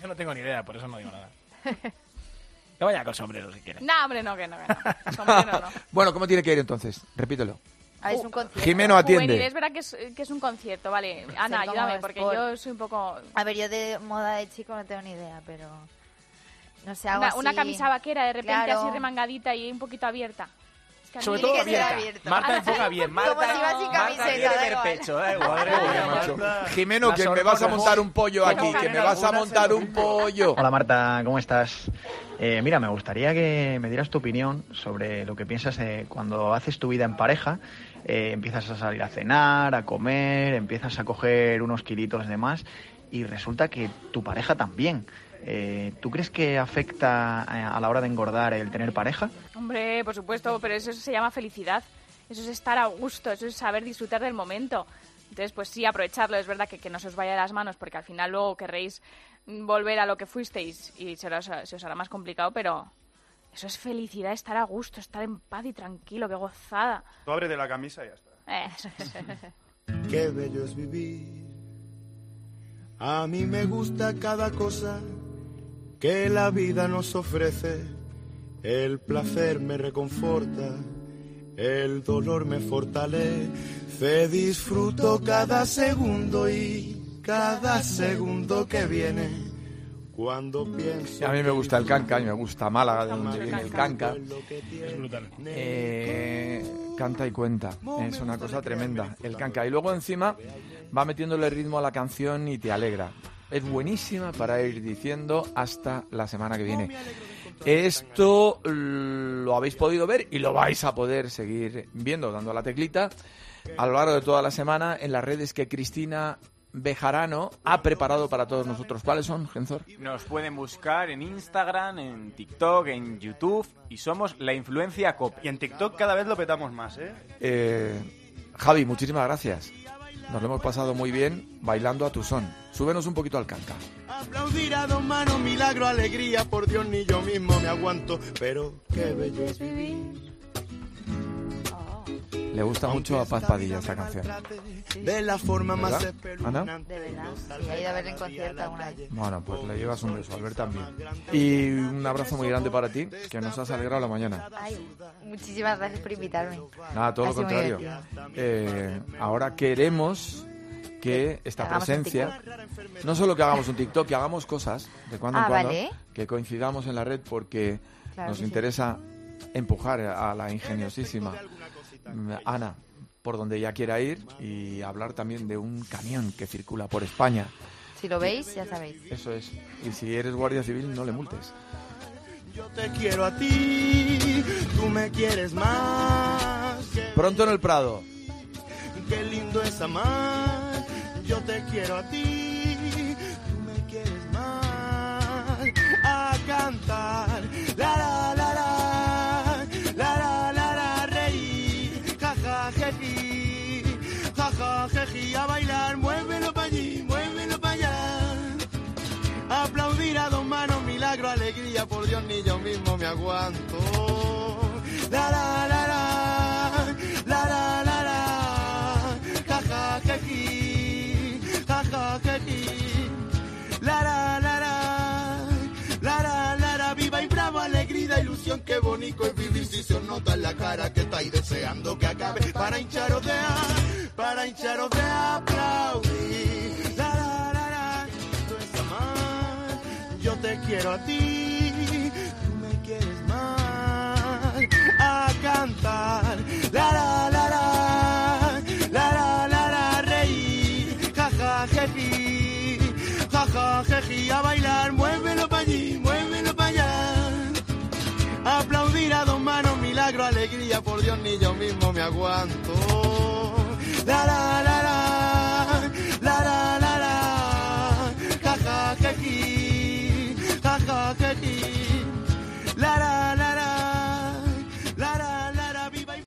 Yo no tengo ni idea, por eso no digo nada. Que vaya con sombrero si quiere. No, hombre, no, que no, que no. Sombrero no. Bueno, ¿cómo tiene que ir entonces? Repítelo. Ah, es un concierto. Jimeno atiende. Juvenil, es verdad que es, que es un concierto, vale. Ana, Ser como ayúdame, porque sport. yo soy un poco... A ver, yo de moda de chico no tengo ni idea, pero... No sé, algo Una, así... una camisa vaquera, de repente Claro. así remangadita y un poquito abierta. Es que a mí Sobre me- todo Tiene que ser abierta. abierto. Marta enfoca bien. Marta, Como si vas sin Marta camiseta, quiere da ver igual. pecho, da igual. Macho. Jimeno, Las que me vas a hormonas. montar un pollo aquí, que me vas a montar un pollo. Hola Marta, ¿cómo estás? Eh, mira, me gustaría que me dieras tu opinión sobre lo que piensas eh, cuando haces tu vida en pareja, eh, empiezas a salir a cenar, a comer, empiezas a coger unos kilitos de más y resulta que tu pareja también. Eh, ¿Tú crees que afecta eh, a la hora de engordar el tener pareja? Hombre, por supuesto, pero eso se llama felicidad. Eso es estar a gusto, eso es saber disfrutar del momento. Entonces, pues sí, aprovecharlo. Es verdad que, que no se os vaya de las manos porque al final luego querréis volver a lo que fuisteis y se os, se os hará más complicado, pero eso es felicidad, estar a gusto, estar en paz y tranquilo, qué gozada. Tú ábrete la camisa y ya está. Eh, eso es. Qué bello es vivir. A mí me gusta cada cosa que la vida nos ofrece. El placer me reconforta, el dolor me fortalece. Disfruto cada segundo y cada segundo que viene. Cuando pienso... A mí me gusta el canca, y me gusta Málaga, de donde viene el canca. Es brutal. Eh, canta y cuenta, es una cosa tremenda, el canca. Y luego encima va metiéndole ritmo a la canción y te alegra. Es buenísima para ir diciendo hasta la semana que viene. Esto lo habéis podido ver y lo vais a poder seguir viendo, dando a la teclita a lo largo de toda la semana en las redes que Cristina Bejarano ha preparado para todos nosotros. ¿Cuáles son, Genzor? Nos pueden buscar en Instagram, en TikTok, en YouTube y somos La Influencia Cope. Y en TikTok cada vez lo petamos más, ¿eh? Eh, Javi, muchísimas gracias. Nos lo hemos pasado muy bien bailando a tu son. Súbenos un poquito al canca. Aplaudir a dos manos, milagro, alegría, por Dios ni yo mismo me aguanto, pero qué bello es vivir. Le gusta mucho a Paz Padilla esta canción. De la forma más ¿Verdad, Ana? De verdad, sí, he ido a verle en concierto alguna vez. Bueno, pues le llevas un beso, Albert también. Y un abrazo muy grande para ti, que nos has alegrado la mañana. Ay, muchísimas gracias por invitarme. Nada, todo Ha lo sido muy contrario. divertido. Eh, ahora queremos que esta Hagamos un presencia, no solo que hagamos un TikTok, que hagamos cosas de cuando Ah, en cuando, vale. que coincidamos en la red porque Claro nos que sí. interesa empujar a la ingeniosísima mm, Ana por donde ella quiera ir y hablar también de un camión que circula por España. Si lo veis, ya sabéis. Eso es. Y si eres guardia civil, no le multes. Yo te quiero a ti, tú me quieres más. Qué, Pronto en el Prado. qué lindo es amar. Yo te quiero a ti, tú me quieres más. A cantar, la la la la, la la la la, reír, ja ja jeji, ja ja jeji, a bailar, muévelo pa' allí, muévelo pa' allá. Aplaudir a dos manos, milagro, alegría, por Dios ni yo mismo me aguanto. La la la la, la la la la, ja ja jeji, ja ja jeji, la la la la, la la la la, viva y bravo, alegría, ilusión, qué bonito es vivir si se os nota en la cara que estáis deseando que acabe para hincharos de a, para hincharos de aplaudir. La la la la, esto es amar, yo te quiero a ti, tú me quieres más. A cantar, la la la la, la la la la, reír, ja ja jeji, ja ja jeji, a bailar, muévelo pa' allí, muévelo pa' allá. Aplaudir a dos manos, milagro, alegría, por Dios ni yo mismo me aguanto.